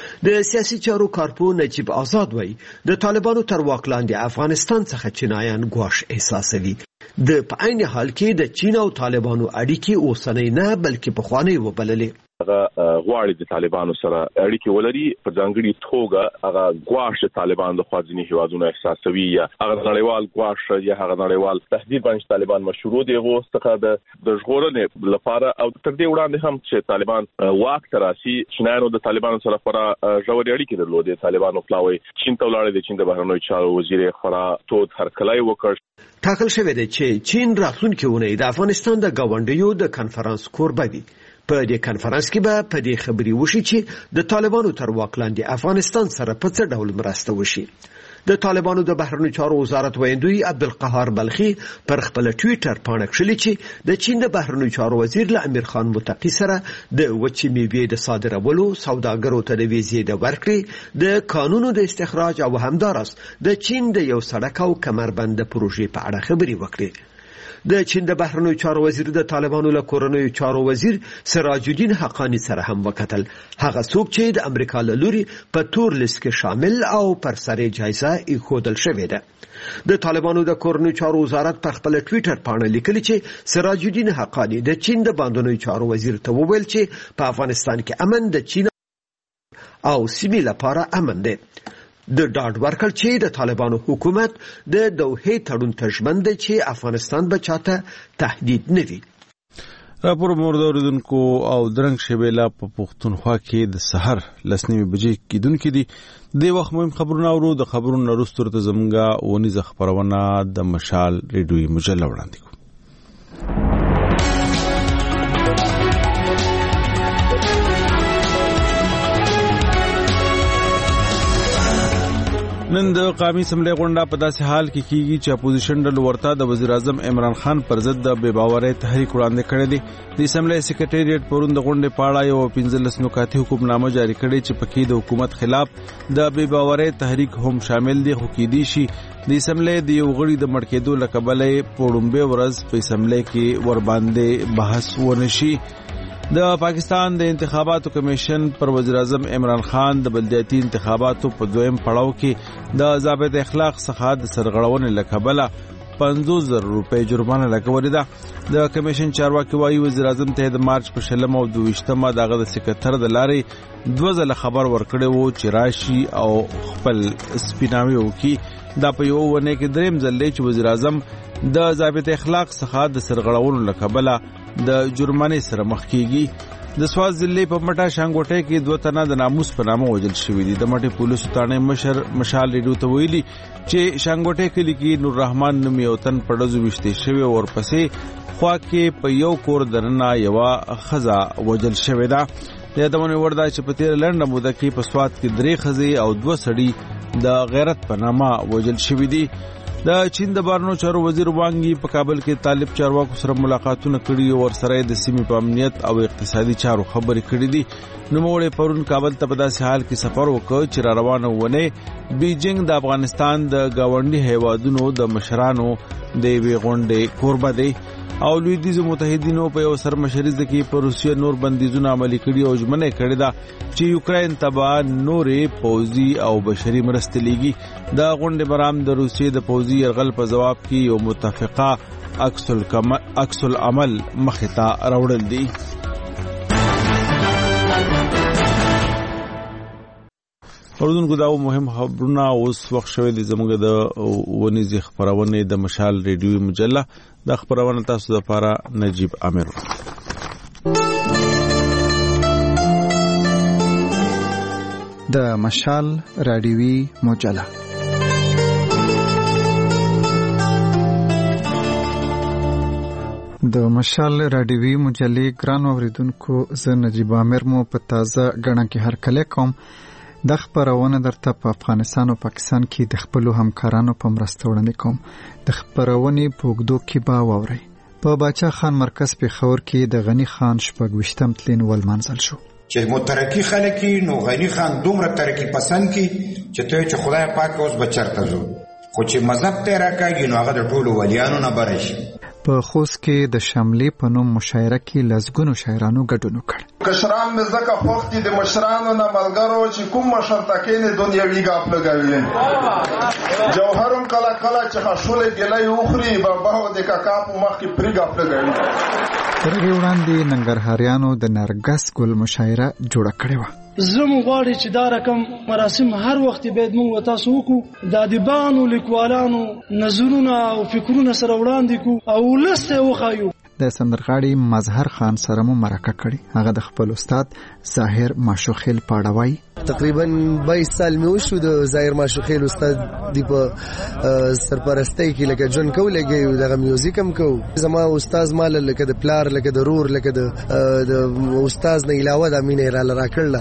د سیاسي چارو کارپو نجیب آزاد وایي د طالبانو تر واک لاندې افغانستان څخه چینایان ګواښ احساسوي. د په عین حال کې د چین او طالبانو اړیکې اوسنۍ نه بلکې پخوانۍ وبللې. هغه غواړي د طالبانو سره اړیکې ولري په ځانګړي توګه هغه غواړي طالبان د خوازنی هیوادونو احساسوي یا هغه نړیوال غواړي یا هغه نړیوال تهدید باندې طالبان مشروع دي غوښتنه د د ژغورنې لپاره او تر دې وړاندې هم چې طالبان واک تراسي چینایانو د طالبانو سره خورا ژورې اړیکې درلودې. طالبانو پلاوي چین ته ولاړ دي. چین د بهرنیو چارو وزیر خورا تود هرکلی وکړ. ټاکل شوی دی چې چین راتلونکي اونۍ د افغانستان د ګاونډیو د کنفرانس کوربه وي. په دې کنفرانس کې به په دې خبري وشي چې د طالبانو تر واک لاندې افغانستان سره په څه ډول مرسته وشي. د طالبانو د بهرنیو چارو وزارت ویندوی عبدالقهار بلخي پر خپل ټویټر پاڼه کړلې چې د چین د بهرنیو چارو وزیر له امیر خان متقی سره د وچې میوې د صادرولو، سوداګرو ته د ویزې د ورکړې، د قانونو د استخراج او همداراز د چین د یو سړک او کمربند پروژې په اړه خبري وکړې. د چین د بهرنیو چارو وزیر د طالبانو له کورنیو چارو وزیر سراج الدین حقانی سره هم وکتل. هغه څوک چې د امریکا له لوري په تور لیست کې شامل او پر سرې جایزه ایښودل شوې ده. د طالبانو د کورنیو چارو وزارت په خپل ټویټر پاڼه لیکلي چې سراج الدین حقانی د چین د باندنیو چارو وزیر ته وویل چې په افغانستان کې امن د چین او سیمې لپاره امن دی. د ډاډ ورکړ چې د طالبانو حکومت د دوحې تړون ته ژمن دی چې افغانستان به چاته تهدید نه وي. راپور مورد اوریدونکو او درنګ شبیلا په پښتونخوا کې د سحر لسنیمه بجې کېدونکې دي. د وخت مهم خبرونه اورو. د خبرونو وروسته تر زمونږه ونیزه خبرونه د مشال ریډیوي مجله وړاندې کوو. نن د قومي اسمبلی غونډه په داسې حال کې کیږي چې اپوزیشن ډلو ورته د وزیر اعظم عمران خان پر ضد د بې باورۍ تحریک وړاندې کړی دی. د اسمبلی سکریټریټ پرون د غونډې په اړه یو پنځلس نکاتي حکمنامه جاری کړې چې پکې د حکومت خلاف د بې باورۍ تحریک هم شامل دي. خو کېدی شي د اسمبلی د یو غړي د مړ کېدو له کبله په لومړۍ ورځ په اسمبلی کې ورباندې بحث ونشي. د پاکستان د انتخاباتو کمیشن پر وزیر اعظم عمران خان د بلدیاتي انتخاباتو په دویم پړاو کې د ضابط اخلاق څخه د سرغړونې له کبله پنځوس زره روپۍ جرمانه لګولې ده. د کمیشن چارواکي وایي وزیر اعظم ته د مارچ په شلم او دویشتمه دغه د سکرټر د لارې دوه ځله خبر ورکړی وو چې راشي او خپل سپیناوي وکړي. دا په یو ونه کې دریم ځل دی چې وزیر اعظم د ضابط اخلاق څخه د سرغړونو له کبله د جرمانې سره مخ کیږي. د سواز ضلع په مټه شانګوټه کې دوه تنه د ناموس په نامه وژل شوي دي. د مټې پولیسو تانه مشر مشال ریډیو ته ویلي چې شانګوټه کلي کې نور رحمان نوم یو تن په ډزو وشتې شوی او ورپسې خوا کې په یو کور درنه یوه ښځه وژل شوې ده. د یادونې وړ ده چې په تېره لنډه موده کې په سوات کې درې ښځې او دوه سړي د غیرت په نامه وژل شوي دي. د چین د بهرنیو چارو وزیر وانګ په کابل کې طالب چارواکو سره ملاقاتونه کړي او ورسره د سیمې په امنیت او اقتصادي چارو خبرې کړي دي. نوموړی پرون کابل ته په داسې حال کې سفر وکړ چې را روانه ونه بیجینګ د افغانستان د ګاونډي هیوادونو د مشرانو د یوې غونډې کوربه دی او لویدیځو متحدینو په یو سرمشریزه کې په روسیه نور بندیزونه عملي کړي او ژمنه کړې ده چې یوکرين ته به نورې پوځي او بشري مرستې لیږي. د غونډې برام د روسیې د پوځي یرغل په جواب کې یو متفقه عکس العمل مخې ته راوړل دي. اردوونکو دا مهم خبرونه اوس وخت شوی دی زموږ د ونیزې خبرونه د مشال ریډیوي مجله. د خبرونه تاسو لپاره نجیب عامر. د مشال ریډیوي مجله د مشال ریډیوي مجلې ګران اوریدونکو زه نجیب عامر مو په تازه غړن کې هر کله کوم. د خبرونه درته په افغانستان او پاکستان کې د خپل همکارانو په مرسته وړاندې کوم. د خبرونې په وګړو کې با ووري په باچا خان مرکز په خور کې د غنی خان شپږوشتم تلین ول منزل شو چې مترقی خلک نو غنی خان دومره ترقی پسند کی چې ته چې خدای پاک اوس بچرته زو خو چې مذهب ته راکاږي نو هغه د ټولو ولیانو نه برش. په خوست کې د شملې په نوم مشاعره کې لزګونو شاعرانو ګډون وکړ. کشران مې زکه خوختي د مشرانو نه ملګرو چې کوم مشر تکینه دنیوي غاپ لګوي جوهرم کلا کلا چې خښولې ګلې اوخري بابا د کاکا په مخ کې پری غاپ لګوي. تر وړاندې ننګرهاریانو د نرګس ګل مشاعره جوړه کړې و. زم غواړي چې دا رقم مراسم هر وخت به موږ تاسو وکړو د ادیبانو لیکوالانو نظرونه او فکرونه سره وړاندې کو او لسته وخایو. د سندرغاړي مظهر خان سره مو مرکه کړي. هغه د خپل استاد ظاهر ماشوخیل پاړوي. تقریبا بایس سال مې وشو د ظاهر ماشوخیل استاد دی په سرپرستی کې لکه جون کو لګي دغه میوزیک هم کو. زما استاد مال لکه د پلار لکه د رور لکه د استاد نه علاوه د امینه را لرا کړل.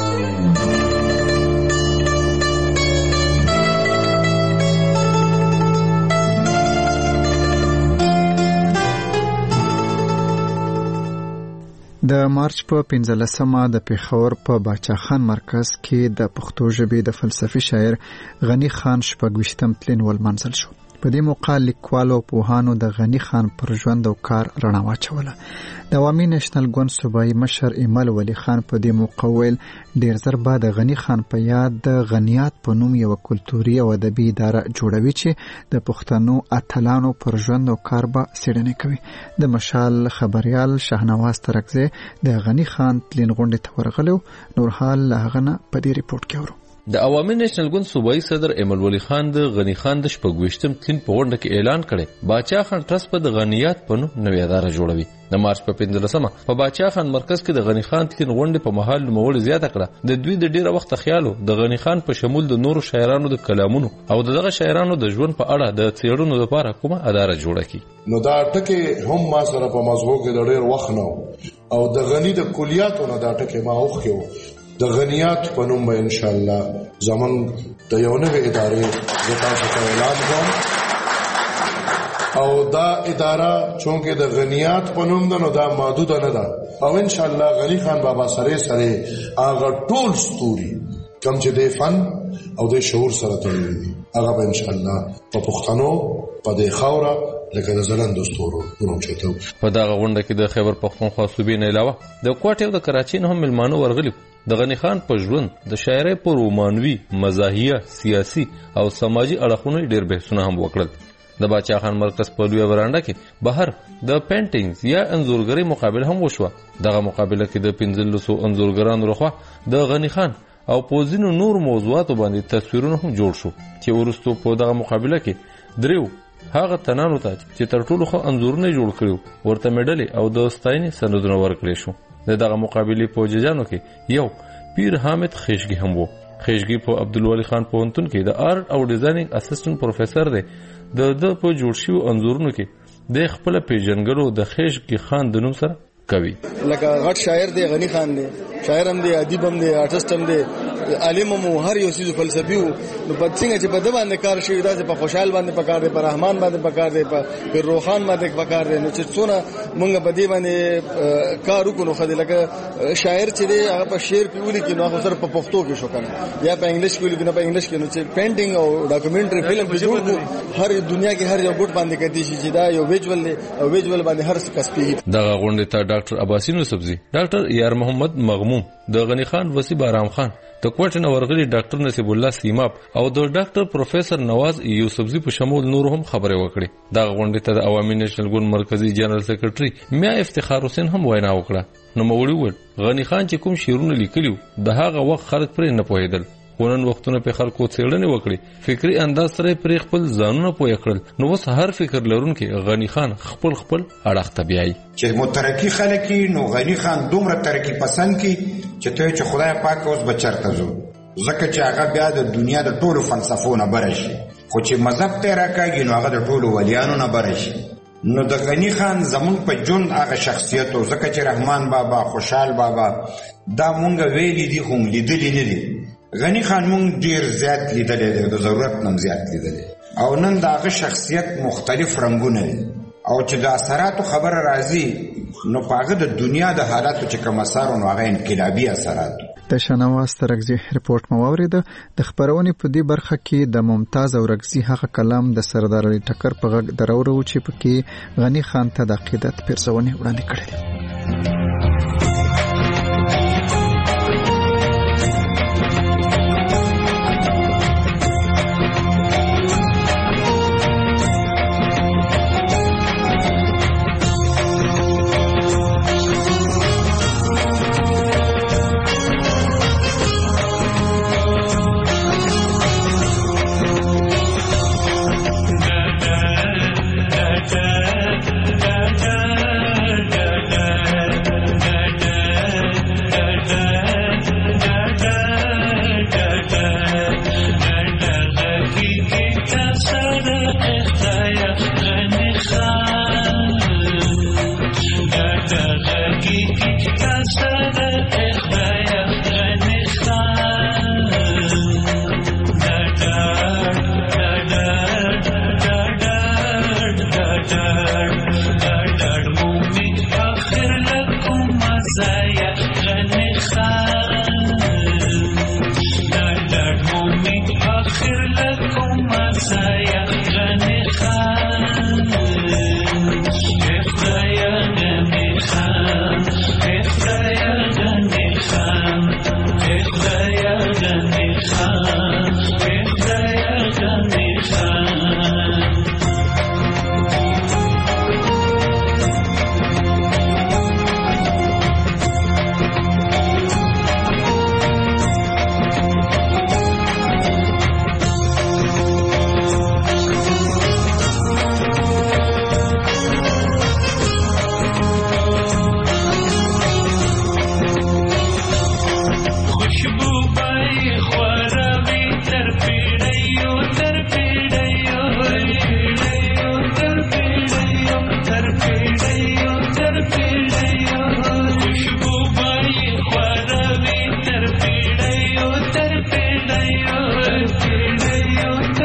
د مارچ په پنځلسمه د پیښور په باچا خان مرکز کې د پښتو ژبې د فلسفي شاعر غنی خان شپږوشتم تلین ول منزل شو. په دې موقع لیکوالو پوهانو د غنی خان پر ژوند او کار رڼا واچوله. د عوامي نېشنل ګوند صوبایي مشر ایمل ولی خان په دې موقع ویل ډیر زر بعد د غنی خان په یاد د غنیات په نوم یو کلتوري او ادبي اداره جوړوي چې د پښتنو اتلانو پر ژوند او کار به څېړنه کوي. د مشال خبريال شاهنواز ترکزی د غنی خان تلین غونډې ته ورغلو. نور حال هغه نه په دې ریپورت کې ورو. د عوامي نېشنل ګوند صوبایي صدر ایمل ولی خان د غنی خان د شپږویشتم تلین په غونډه کې اعلان کړی باچا خان ټرست په د غنیات په نوم نوې اداره جوړوي. د مارچ په پنځلسمه په باچا خان مرکز کې د غنی خان تلین غونډې په مهال نوموړي زیاته کړه. د دوی د ډیره وخت خیالو د غنی خان په شمول د نورو شاعرانو د کلامونو او دغه شاعرانو د ژوند په اړه د څېړنو لپاره کومه اداره جوړه کړي. نو دا ټکي هم ما سره په مزغو کې د ډیر وخت نو او د غنی د کلیاتو نه دا ټکي ما اوخیو د غنیات په نوم به ان شاء الله زمون د یو نوې ادارې د تاسو ته اعلان کوم او دا اداره چونکه د غنیات په نوم ده نو دا محدود نه ده او ان شاء الله غنی خان بابا سره سره هغه ټول ستوري کوم چې د فن او د شعور سره تړلي دي هغه به ان شاء الله په پښتنو په د خوره لکه د زلند ستورو کوم چته. په دغه غونډه کې د خیبر پختونخوا صوبې نه علاوه د کوټې او د کراچۍ نه هم ملمانو ورغلي. د غنی خان په ژوند د شاعرۍ په رومانوي مزاحیه سیاسي او سماجی اړخونو ډېر بحثونه هم وکړل. د باچا خان مرکز په لوی ورانډه کې بهر د پینټینګز یا انځورګری مقابله هم وشوه. دغه مقابله کې د پنځلسو انځورګرانو لخوا د غنی خان او پوزینو نور موضوعاتو باندې تصویرونه هم جوړ شو چې ورستو په دغه مقابله کې دریو هغه تنانو ته چې تر ټولو خو انځورونه جوړ کړو ورته میډلې او د ستاینې سندونه ورکړي شو. د دغه مقابله په ججانو کې یو پیر حامد خیشګي هم وو. خیشګي په عبدالولی خان پوهنتون کې د آرټ او ډیزاینینګ اسسټنټ پروفیسور دی. د د په جوړ شوی انځورونو کې د خپل پیژنګلو د خیشګي خان د نوم سره کوي. لکه غټ شاعر دی غنی خان دی، شاعر هم دی، ادیب هم دی، آرټیست هم دی، عالم هم هر یو چیز فلسفي وو. نو په څنګه چې په د باندې کار شوی دا چې په خوشحال باندې پکار دی، په رحمان باندې پکار دی، په روحان باندې پکار دی. نو چې څونه مونږ په دې باندې کار وکړو خو لکه شاعر چې دی هغه په شعر کې ولي کې نو هغه سره په پښتو کې شو کنه یا په انګلیش کې ولي کې نه په انګلیش کې. نو چې پینټینګ او ډاکومنټري فلم کې جوړ هر دنیا کې هر یو ګډ باندې کوي چې دا یو ویجوال دی او ویجوال باندې هر څه کسبي. دغه غونډه ته ډاکټر عباسین یوسفزي، ډاکټر یار محمد مغموم، د غنی خان وسی بارام خان، د کوټ نه ورغلي ډاکټر نصیب الله سیماب او د ډاکټر پروفیسور نواز یوسفزي په شمول نور هم خبرې وکړي. دا غونډه ته د عوامي نېشنل ګوند مرکزی جنرال سیکریټري میا افتخار حسین هم وینا وکړه. نو موړي ول غنی خان چې کوم شعرونه لیکلیو د هغه وخت خلک پرې نه پوهیدل. ونن وختونه په خلکو څېړنې وکړي، فکری انداز سره پرې خپل ځانونه پوه کړل. نو اوس هر فکر لرونکي غنی خان خپل خپل اړخ ته بیاي. چې مترقي خلک نو غنی خان دومره ترقی پسند کی چې ته چې خدای پاک اوس بچرته زو ځکه چې هغه بیا د دنیا د ټولو فلسفو نه بره شي، خو چې مذهب ته راکاږي نو هغه د ټولو ولیانو نه بره شي. نو د غنی خان زمون په جون هغه شخصیت او ځکه چې رحمان بابا، خوشحال بابا دا مونږ ویلي دي خو لیدلی نه دي. غنی خان مونږ ډیر زیات لیدلی دی، د ضرورت نم زیات لیدلی او نن دا هغه شخصیت مختلف رنگونه دي او چې د اثراتو خبره راځي نو پاغه د دنیا د حالاتو چې کوم اثر نو هغه انقلابي اثرات. د شنواز ترغزي رپورت مو اوریده. د خبرونې په دې برخه کې د ممتاز او رغزي هغه کلام د سردار علي ټکر په غږ درورو چې پکې غنی خان ته د عقیدت پیرزونې وړاندې کړې دي.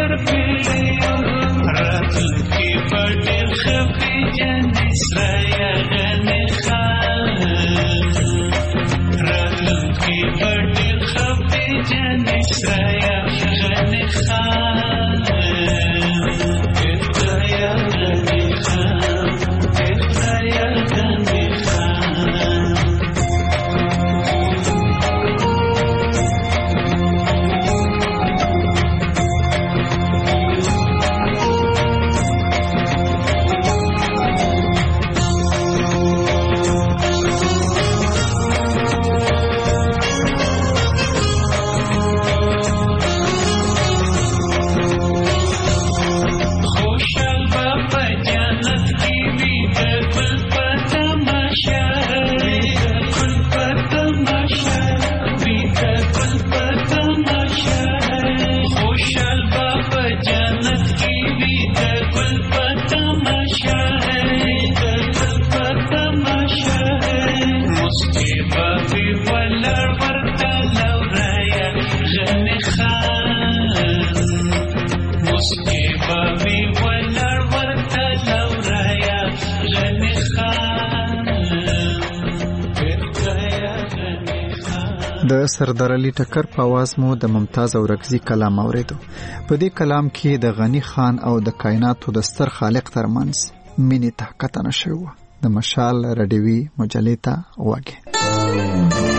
د سردار علي ټکر په आवाज مو د ممتاز اورکزي کلام اوریدو. په دې کلام کې د غنی خان او د کائناتو د ستر خالق ترمنځ مینې طاقت نشو د مشال رډیوي مجلې ته وګه.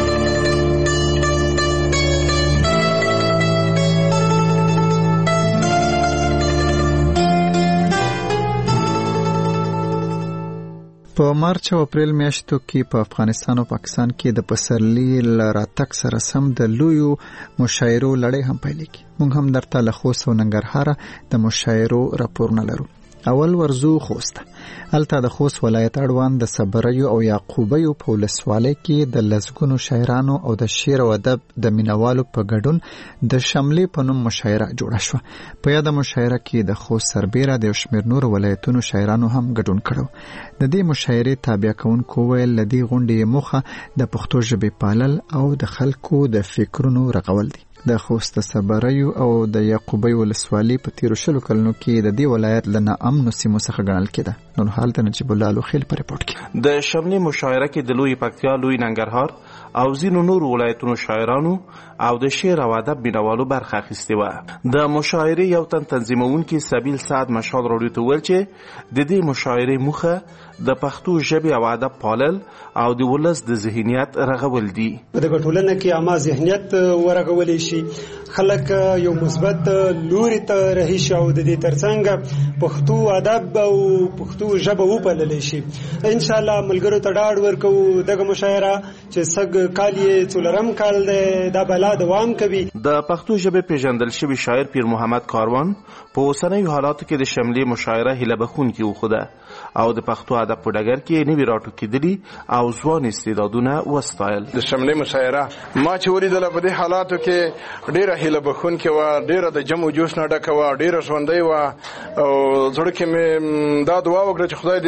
په مارچ او اپریل میاشتو کې په افغانستان او پاکستان کې د پسرلي لراتک سره سم د لویو مشاعرو لړۍ هم پیلېږي. موږ هم درته له خوست او ننګرهار د مشاعرو راپورونه لرو. اول ورزو خوست. هلته د خوست ولایت اړوند د صبریو او یعقوبیو په ولسوالۍ کې د لسګونو شاعرانو او د شعر او ادب د مینوالو په ګډون د شملې په نوم مشاعره جوړه شوه. په یاده مشاعره کې د خوست سربیره د یو شمېر نورو ولایتونو شاعرانو هم ګډون کړی. د دې مشاعرې تابع کوونکو ویل د دې غونډې موخه د پښتو ژبې پالل او د خلکو د فکرونو رغول دي. د خوست صبریو او د یعقوبیو ولسوالۍ په تیرو شلو کلونو کې د دې ولایت له ناامنو سیمو څخه ګڼل کېده. نور حال ته نجیب الله لوخیل په رپورټ کې. د شملې مشاعره کې د لوی پکتیا، لوی ننګرهار او ځینو نورو ولایتونو شاعرانو او د شعر او ادب مینوالو برخه اخیستې وه. د مشاعرې یو تن تنظیمونکي سبیل سعد مشال راډیو ته ویل چې د دې مشاعرې موخه د پښتو ژبې او ادب پالل او د ولس د ذهنیت رغول دي. د ټولنې کې عامه ذهنیت ورغول شي، خلک یو مثبت لوري ته رهي شي او د دې ترڅنګ پښتو ادب او پښتو ژبه وپالل شي. ان شاء الله ملګرو ته ډاډ ورکو دغه مشاعره چې سګ کالی څولرم کال د بلا دوام کوي. د پښتو ژبې پیژندل شوی شاعر پیر محمد کاروان په اوسنیو حالاتو کې د شملې مشاعره هیله بخونکې وښوده او د پښتو ادب په ډګر کې نوي راټوکېدلي او ځوان استعدادونه وستایل. د شملې مشاعره ما چې ولیدله په دې حالاتو کې ډېره هیله بخونکې وه، ډېره د جم و جوش نه ډکه وه، ډېره ژوندۍ وه او زړه کې مې دا دعا وکړه چې خدای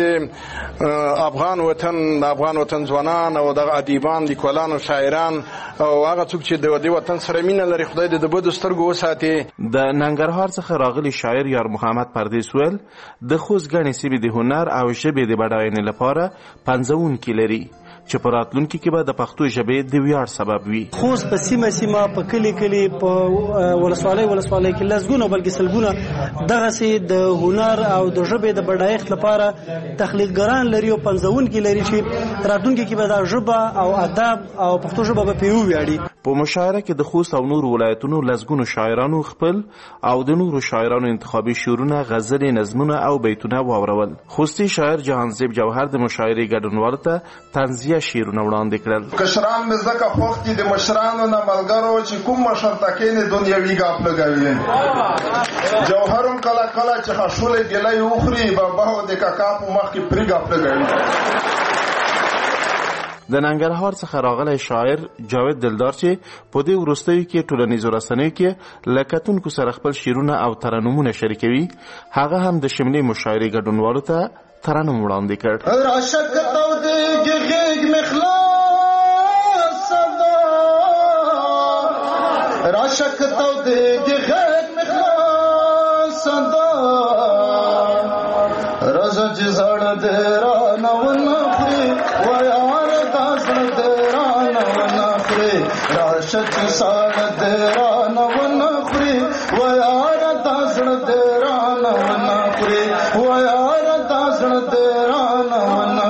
دې افغان وطن د افغان وطن ځوانان او دغه ادیبان، لیکوالان او شاعران او هغه څوک چې د دې وطن سره مینه لري خدای دې د بدو سترګو وساتي. د ننګرهار څخه راغلی شاعر یار محمد پردیس ویل د خوست ګڼې سیمې د هنر او ژبې د بډاینې لپاره پنځونکي لري چې په راتلونکي کې به د پښتو ژبې د ویاړ سبب وي. خوست په سیمه سیمه په کلی کلی په ولسوالۍ ولسوالۍ کې لسګونه بلکې سلګونه دغسې د هنر او د ژبې د بډایښت لپاره تخلیقګران لري او پنځونکي لري چې راتلونکي کې به دا ژبه او ادب او پښتو ژبه به پرې وویاړي. په مشاعره کې د خوست او نورو ولایتونو لسګونو شاعرانو خپل او د نورو شاعرانو انتخابي شعرونه، غزلې، نظمونه او بیتونه واورول. خوستي شاعر جهانزیب جوهر د مشاعرې ګډونوالو ته طنزیه شعرونه وړاندې کړل. کشران مې ځکه خوښ دي د مشرانو نه ملګرو چې کوم مشر تکینې دنیوي ګاپ لګوي. جوهرم کله کله چې خښولې ګلې وخوري بابا د کاکا په مخ کې پرې ګاپ لګوي. د ننګرهار څخه راغلی شاعر جاوید دلدار چې په دې وروستیو کې ټولنیزو رسنیو کې له کتونکو سره خپل شعرونه او ترنمونه شریکوي، هغه هم د شملې مشاعرې ګډونوالو ته ترنم وړاندې کړ. راشد تودې غېږ مې خلاصه ده، راشد تودې غېږ مې خلاصه و یار تاسن تیرا نه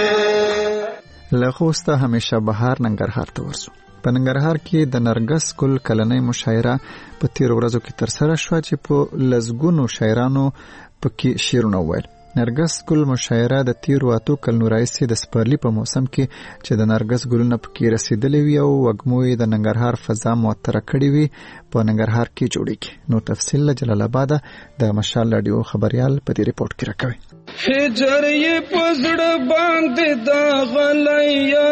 خوري. لخوسته همیشه بهار ننګرهار ته ورسو. په ننګرهار کې د نرګس ګل کلنۍ مشاعره په تیر ورځو کې ترسره شوه چې په لزګونو شاعرانو پکې شعرونه وویل. نرګس ګل مشاعره د تیرو اتو کلونو راهیسې د سپرلي په موسم کې چې د نرګس ګلونه پکې رسېدلې وي او وږمو یې د ننګرهار فضا معطره کړې وي په ننګرهار کې جوړیږي. نو تفصیل له جلال آباده د مشال راډیو خبریال په دې ریپورت کې راکوي. هجر یې پزړه باندې دا غلیا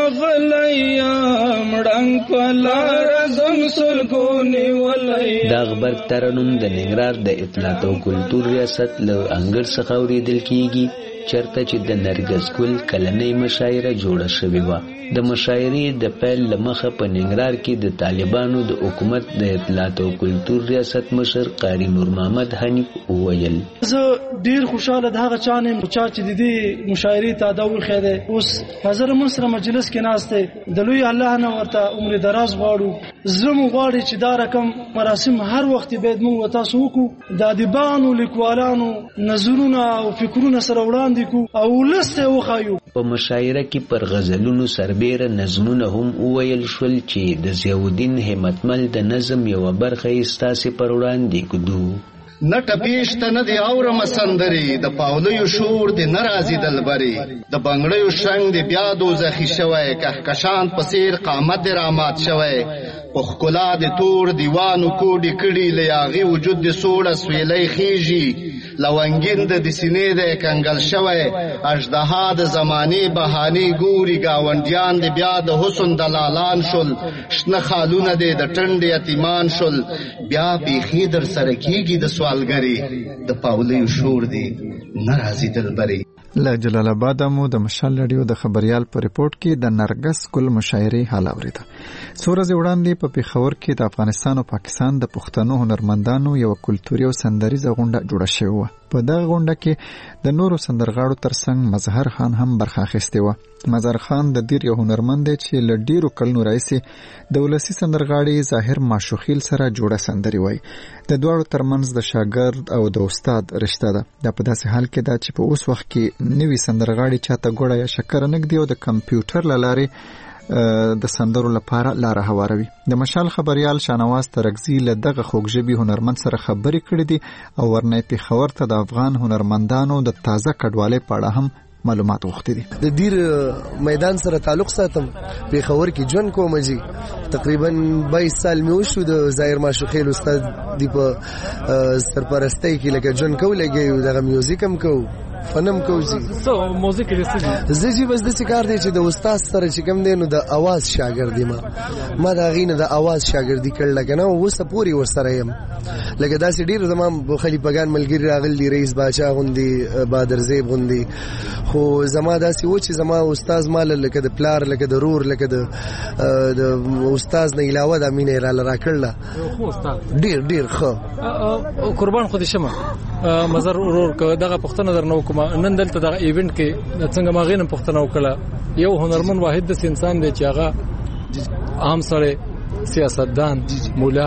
مغلیا مړنګ پلار زم سلګونی ولای. دا خبر ترنم د ننګرهار د اطلاعات او کلتور ریاست له انګړ څخه اوریدل کیږي چرته چې د نرګس ګل کلنۍ مشاعره جوړه شوې وه. د مشاعرې د پیل له مخه په ننګرهار کې د طالبانو د حکومت د اطلاعات او کلتور ریاست مشر قاری نور محمد حنیف وویل زه ډیر خوشاله د هغه چا نه چا چې د دې مشاعرې ته دا وخېده. اوس حضرت منصر مجلس کې ناشته د لوی الله نه ورته عمر دراز غواړو. زمو غواړي چې دا رقم مراسم هر وخت به موږ تاسو وکړو. د ادیبانو لیکوالانو نظرونه او فکرونه سره وړاندې کو او لسته وخایو. په مشاعره کې پر غزلونو سربېره نظمونه هم وویل شول چې د ضیاءالدین همتمل د نظم یوه برخه یې ستاسې پر وړاندې کړو. نټه پیشته نه دی اورم سندرې د پاولیو شور دی نه راځي دلبرې د بنګړیو شرنګ دی بیا دوزخي شوی کهکشان په څېر قامت دی رامات شوی په ښکلا د تور دیوانو کوډې کړي له یاغي وجود د سوړه سویلی خیږي لونګین د د سینې دی کنګل شوی اژدها د زمانې بهانې ګوري ګاونډیان دی بیا د حسن دلالان شول شنه خالونه دی د ټنډ یتیمان شول بیا بیخي در سره کیږي د سوالګري د پاولیو شور دی نه راځي دلبرې. له جلال آباد مو د مشال راډیو د خبریال په ریپورت کې د نرګس ګل مشاعرې حال اورېده. څو ورځې وړاندې په پېښور کې د افغانستان او پاکستان د پښتنو هنرمندانو یوه کلتوري او سندریزه غونډه جوړه شوې وه. په دغه غونډه کې د نورو سندرغاړو ترڅنګ مظهر خان هم برخه اخیستې وه. مظهر خان د دیر یو هنرمند دی چې له ډیرو کلونو راهیسې د ولسي سندرغاړي ظاهر ماشوخیل سره جوړه سندرې وایي. د دواړو ترمنځ د شاګرد او د استاد رشته ده. دا په داسې حال کې ده چې په اوس وخت کې نوي سندرغاړي چاته ګوړه یا شکره نږدي او د کمپیوټر له لارې د سندرو لپاره لاره هواروي. د مشال خبریال شانواز ترکزي له دغه خوږژبي هنرمند سره خبرې کړې دي او ورنه پېښور ته د افغان هنرمندانو د تازه کډوالۍ په اړه هم معلومات وغوښتي دي. د دیر میدان سره تعلق ساتم پېښور کې ژوند کوم جی تقریبا بایس سال مې وشو د ظاهر ماشوخیل استاد دی په سرپرستۍ کې لکه ژوند کو لګي دغه میوزیک هم کو فنم کوزي سو موزیک لري زه بس د کار دی چې د استاد سره چې کوم دی نو د आवाज شاګردي ما ما دا غینه د आवाज شاګردي کړل کنه او وسه پوری ورسره يم لکه داسې ډیر زمام خلیفګان ملګری راغلی رئیس باچا غوندي بادر زیب غوندي خو زما داسې و چې زما استاد مال لکه د پلار لکه د رور لکه د د استاد نه علاوه د امینه را راکړل خو استاد ډیر ډیر خو قربان خو دې شمه مزر ورور کو دغه پښتنه در نو کوم نن دلته دغه ایونت کې څنګه ما غینم پښتنه وکړه یو هنرمن واحد د انسان دی چې هغه عام سره سیاستدان مولا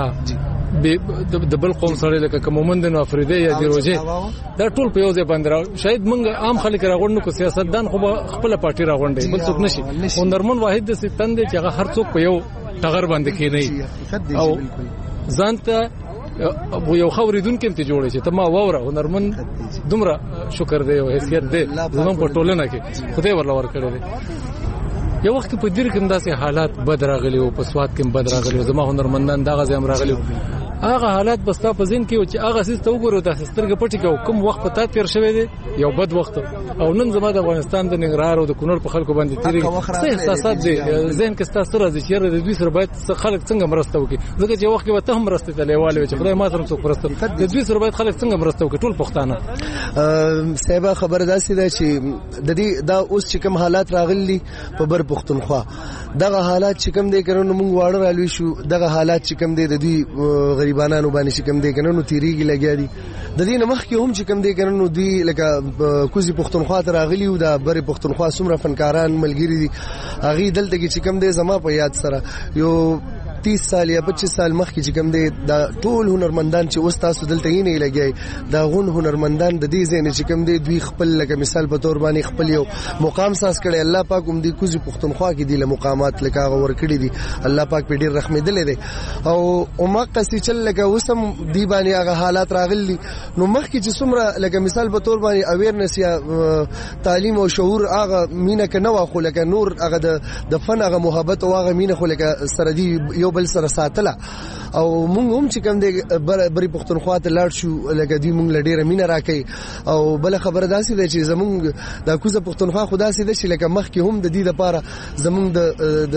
د بل قوم سره لکه کومومند نو افریدی یا دی روزه دا ټول په یو ځای باندې را شاید موږ عام خلک راغونډو کو سیاستدان خو خپل پارټي راغونډي بل څوک نشي هنرمن واحد د ستند چې هغه هر څوک په یو ټغر باندې کېنی او ځانته یو خوریدون کې ته جوړې چې ته ما ووره هنرمن دومره شکر دی او حیثیت دی زموږ په ټولنه کې خدای ورله ورکړی دی. یو وخت په دیر کې داسې حالات بد راغلي او په سواد کې بد راغلي زما هنرمندان دغه ځای هم راغلي هغه حالات بس تا په ذهن کې چې هغه سیس ته وګورو د سترګې پټې کو کوم وخت په تا تیر شوی دی یو بد وخت او نن زما د افغانستان د ننګرهار او د کونړ په خلکو باندې تیری څه احساسات دي ذهن کې ستاسو راځي چې د دوی سره باید خلک څنګه مرسته وکړي ځکه چې وخت کې به ته هم مرسته ته لیواله چې خدای ما سره څوک مرسته د دوی سره باید خلک څنګه مرسته وکړي ټول پښتانه. صاحب خبر داسې ده چې د دې دا اوس چې کوم حالات راغلي په بر پښتونخوا دغه حالات چې کوم دي کړنو موږ واړه رالوي شو دغه حالات چې کوم دي د دوی غریبانو باندې کم دی کنه نو تیریږي لګیا دي د دې نمخ کې هم چې کم دی کنه نو دی لکه کوزي پښتونخوا ته راغلی او د بری پښتونخوا څومره فنکاران ملګری دي هغه دلته کې چې کم دی زما په یاد سره یو تیس سال یا پچیس سال مخکې چې کوم دی دا ټول هنرمندان چې اوس تاسو دلته یې نه لګیای دا غون هنرمندان د دې ځای نه چې کوم دی دوی خپل لکه مثال په تور باندې خپل یو مقام ساز کړي. الله پاک هم دې کوزي پښتونخوا کې دی له مقامات لکه هغه ورکړي دي. الله پاک په ډیر رحمېدل دي او عمر قصي چل لکه وسم دی باندې هغه حالات راغلي. نو مخکې چې څومره لکه مثال په تور باندې اویرنس یا تعلیم او شعور هغه مینه کنه واخو لکه نور هغه د فن هغه محبت او هغه مینه خو لکه سره دی یو بل سره ساتله او مونږ هم چې کوم دی بری پښتونخوا ته لاړ شو لکه دی مونږ لډیره مینه راکې. او بل خبره داسې ده چې زمونږ د کوزه پښتونخوا خدا سي ده چې لکه مخکې هم د دې لپاره زمونږ د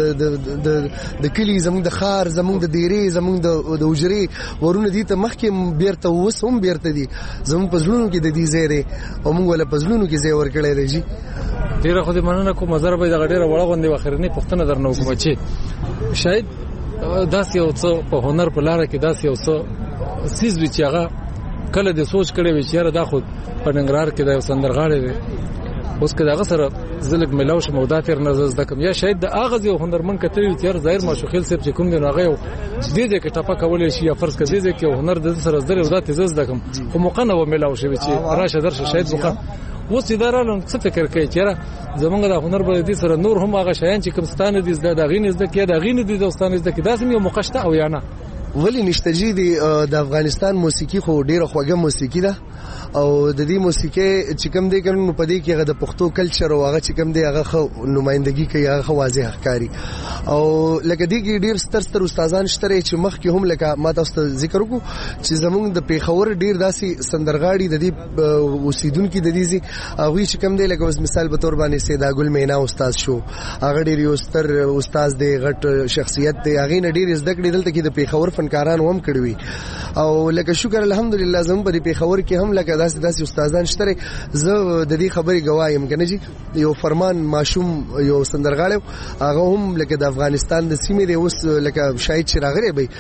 د د د کلی زمونږ د خار زمونږ د دیری زمونږ د وجري ورونه دي ته مخکې بیرته وس هم بیرته دي زمونږ پزلونو کې د دې زیره او مونږ ولا پزلونو کې زی ور کړی دی. جی ډیره خو دې مننه کوم مزر به د ډیره وړه غوندې واخرنی پښتنه درنو کوم چې شاید داسې یو څه په هنر په لار کې داسې یو څه سیز وی چې هغه کله د سوچ کړي وي چې دا خو په ننګرهار کې د یو سندرغاړي دی اوس که داغه سره زلګ ملاو شم او دا تیر نه زده کوم یا شاید د اغاز یو هنرمن کته یو تیر ظاهر ماشوخیل صاحب چې کوم دی هغه یو دې دې کې ټاپه کولې شي یا فرض کړي دې کې هنر د سره زده او دا تیز زده کوم خو مقنه و ملاو شي چې راشه درشه شاید مقنه اوس ادارهلون څه فکر کوي چې زمونږ د هنر په دې سره نور هم هغه شیان چې کوم ستانه دي زده د غین زده کې د غین دي د ستانه زده کې داسې یو مقشته او یا نه ولی نشته جی د افغانستان موسیقي خو ډیره خوږه موسیقي ده او د دې موسیقي چې کوم دی کنه په دې کې هغه د پښتو کلچر او هغه چې کوم دی هغه خو نمائندګي کوي هغه واضح ښکاری او لکه دې کې ډیر ستر ستر استادان شته چې مخ کې هم لکه ما تاسو ته ذکر وکړو چې زمونږ د پیښور ډیر داسي سندرغاړي د دې اوسیدونکو د دې هغه چې کوم دی لکه مثال به تور باندې سیدا ګل مینا استاد شو هغه ډیر یو ستر استاد دی غټ شخصیت دی هغه نه ډیر زده کړي دلته کې د پیښور فنکاران هم کړوي او لکه شکر الحمدلله زموږ په پیښور کې هم لکه داسې داسې استادان شته زه د دې خبرې گوایم کنه جی یو فرمان ماشوم یو سندرغاړی هغه هم لکه د افغانستان د سیمې دی اوس لکه شاید چې راغلی به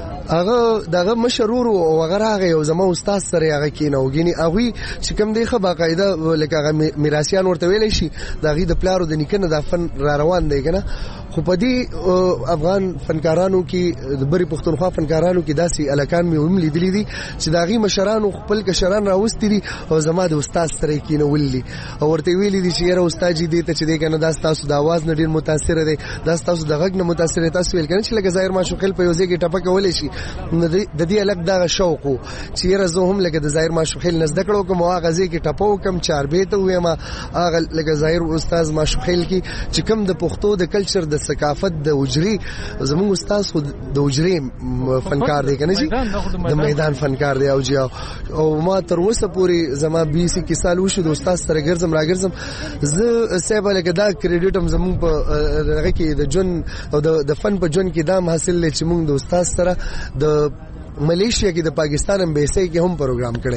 هغه دغه مشرور او هغه هغه یو زمو استاد سره هغه کینو غینی هغه چې کوم دی خو باقاعده لکه هغه میراثیان ورته ویل شي دغه د پلارو د نیکنه د فن را روان دی کنه خو په دې افغان فنکارانو کې د بری پښتونخوا فنکارانو کې داسي الکان مې هم لیدلې دي چې دغه مشرانو خپل کشران راوستي دي او زما د استاد سره کینو ولې او ورته ویلي دي چې یاره استاد دې ته چې دې کنه دا تاسو د आवाज نه ډیر متاثر دي دا تاسو د غږ نه متاثر تاسو ویل کنه چې لکه ظاهر ما شوخل په یوځای کې ټپه کولې شي د دې الګ دا شوق چې یره زه هم لکه د ظاهر ما شوخل نزد کړو کوم هغه ځای کې ټپو کم چار به ته وې ما هغه لکه ظاهر استاد ما شوخل کې چې کوم د پښتو د کلچر د ثقافت د وجري زموږ استاد خو د وجري فنکار دی کنه چې د میدان فنکار دی او جی او ما تر اوسه پوری زما بیس کې سال وشو د استاد سره ګرځم راګرځم زه سیبه لکه دا کریډټ هم زموږ په هغه کې د جون او د فن په جون کې دام حاصل لې چې موږ د استاد سره د ملیشیا کې د پاکستان امبیسي کې هم پروګرام کړی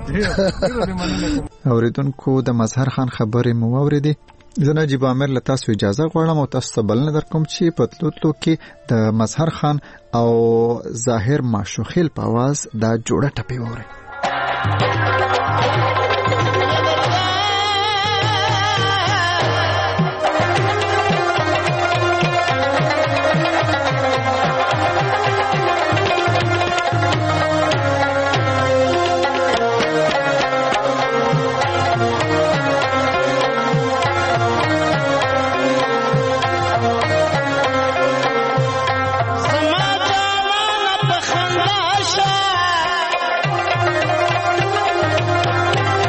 دی. اوریدونکو د مظهر خان خبرې مو اوریدي. زه نجیب عامر له تاسو اجازه غواړم او تاسو ته بلنه درکوم چې په تلوتلو کې د مظهر خان او ظاهر ماشوخیل په आवाज دا جوړه ټپي وره. خندا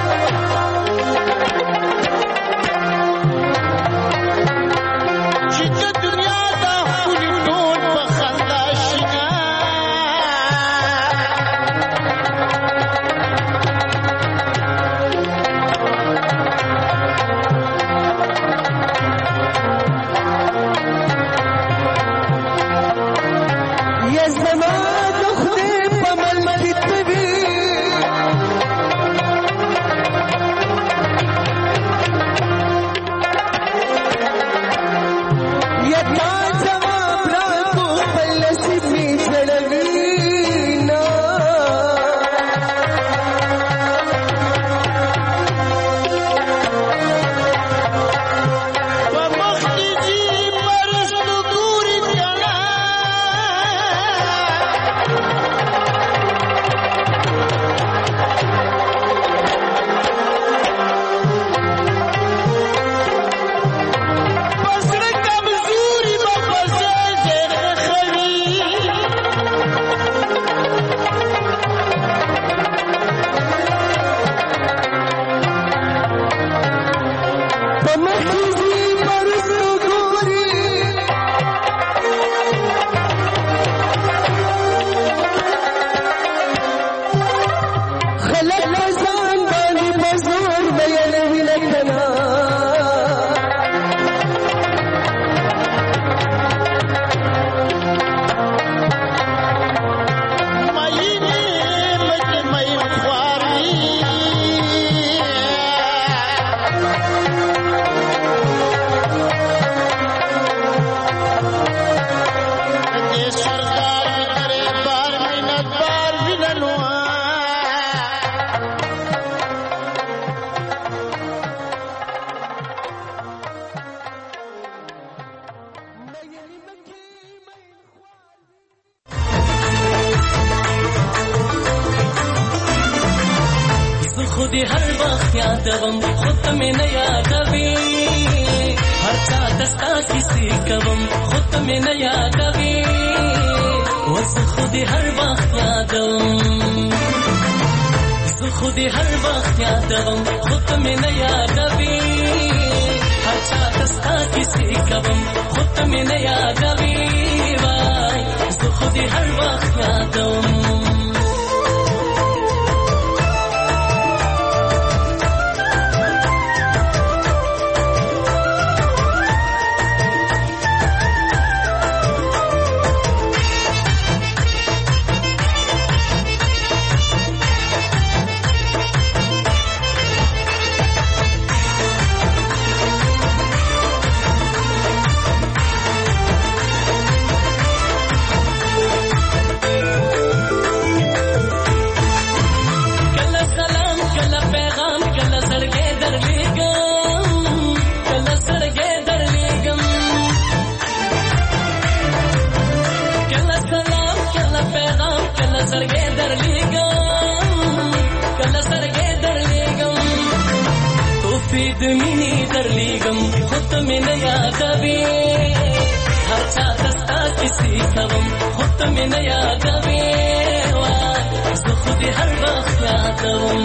پزان باندې مزور بیان وینکنا خودی هر وقت یادوم خود می نه یادوی هر چا دستا کسی کوم خود می نه یادوی وز خودی هر وقت یادوم ز خودی هر وقت یادوم خود می نه یادوی هر چا دستا کسی کوم خود می نه یادوی وای ز خودی هر وقت یادوم دمینی در لیگم خود می نه یادوی هر چا دستا کسی کوم خود می نه یادوی وای ز خودی هر وقت یادوم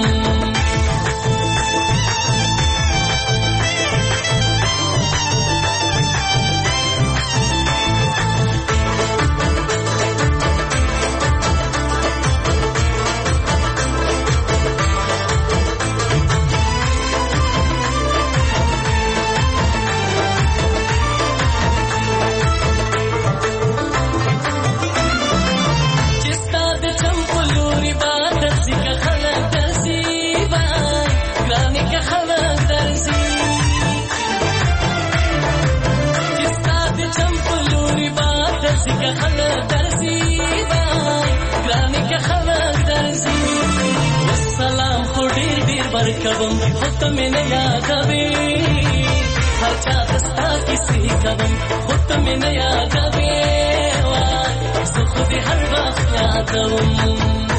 کوم خود می نه یادوی هر چا دستا کسی کوم خود می نه یادوی وای ز خودی هر وقت یادوم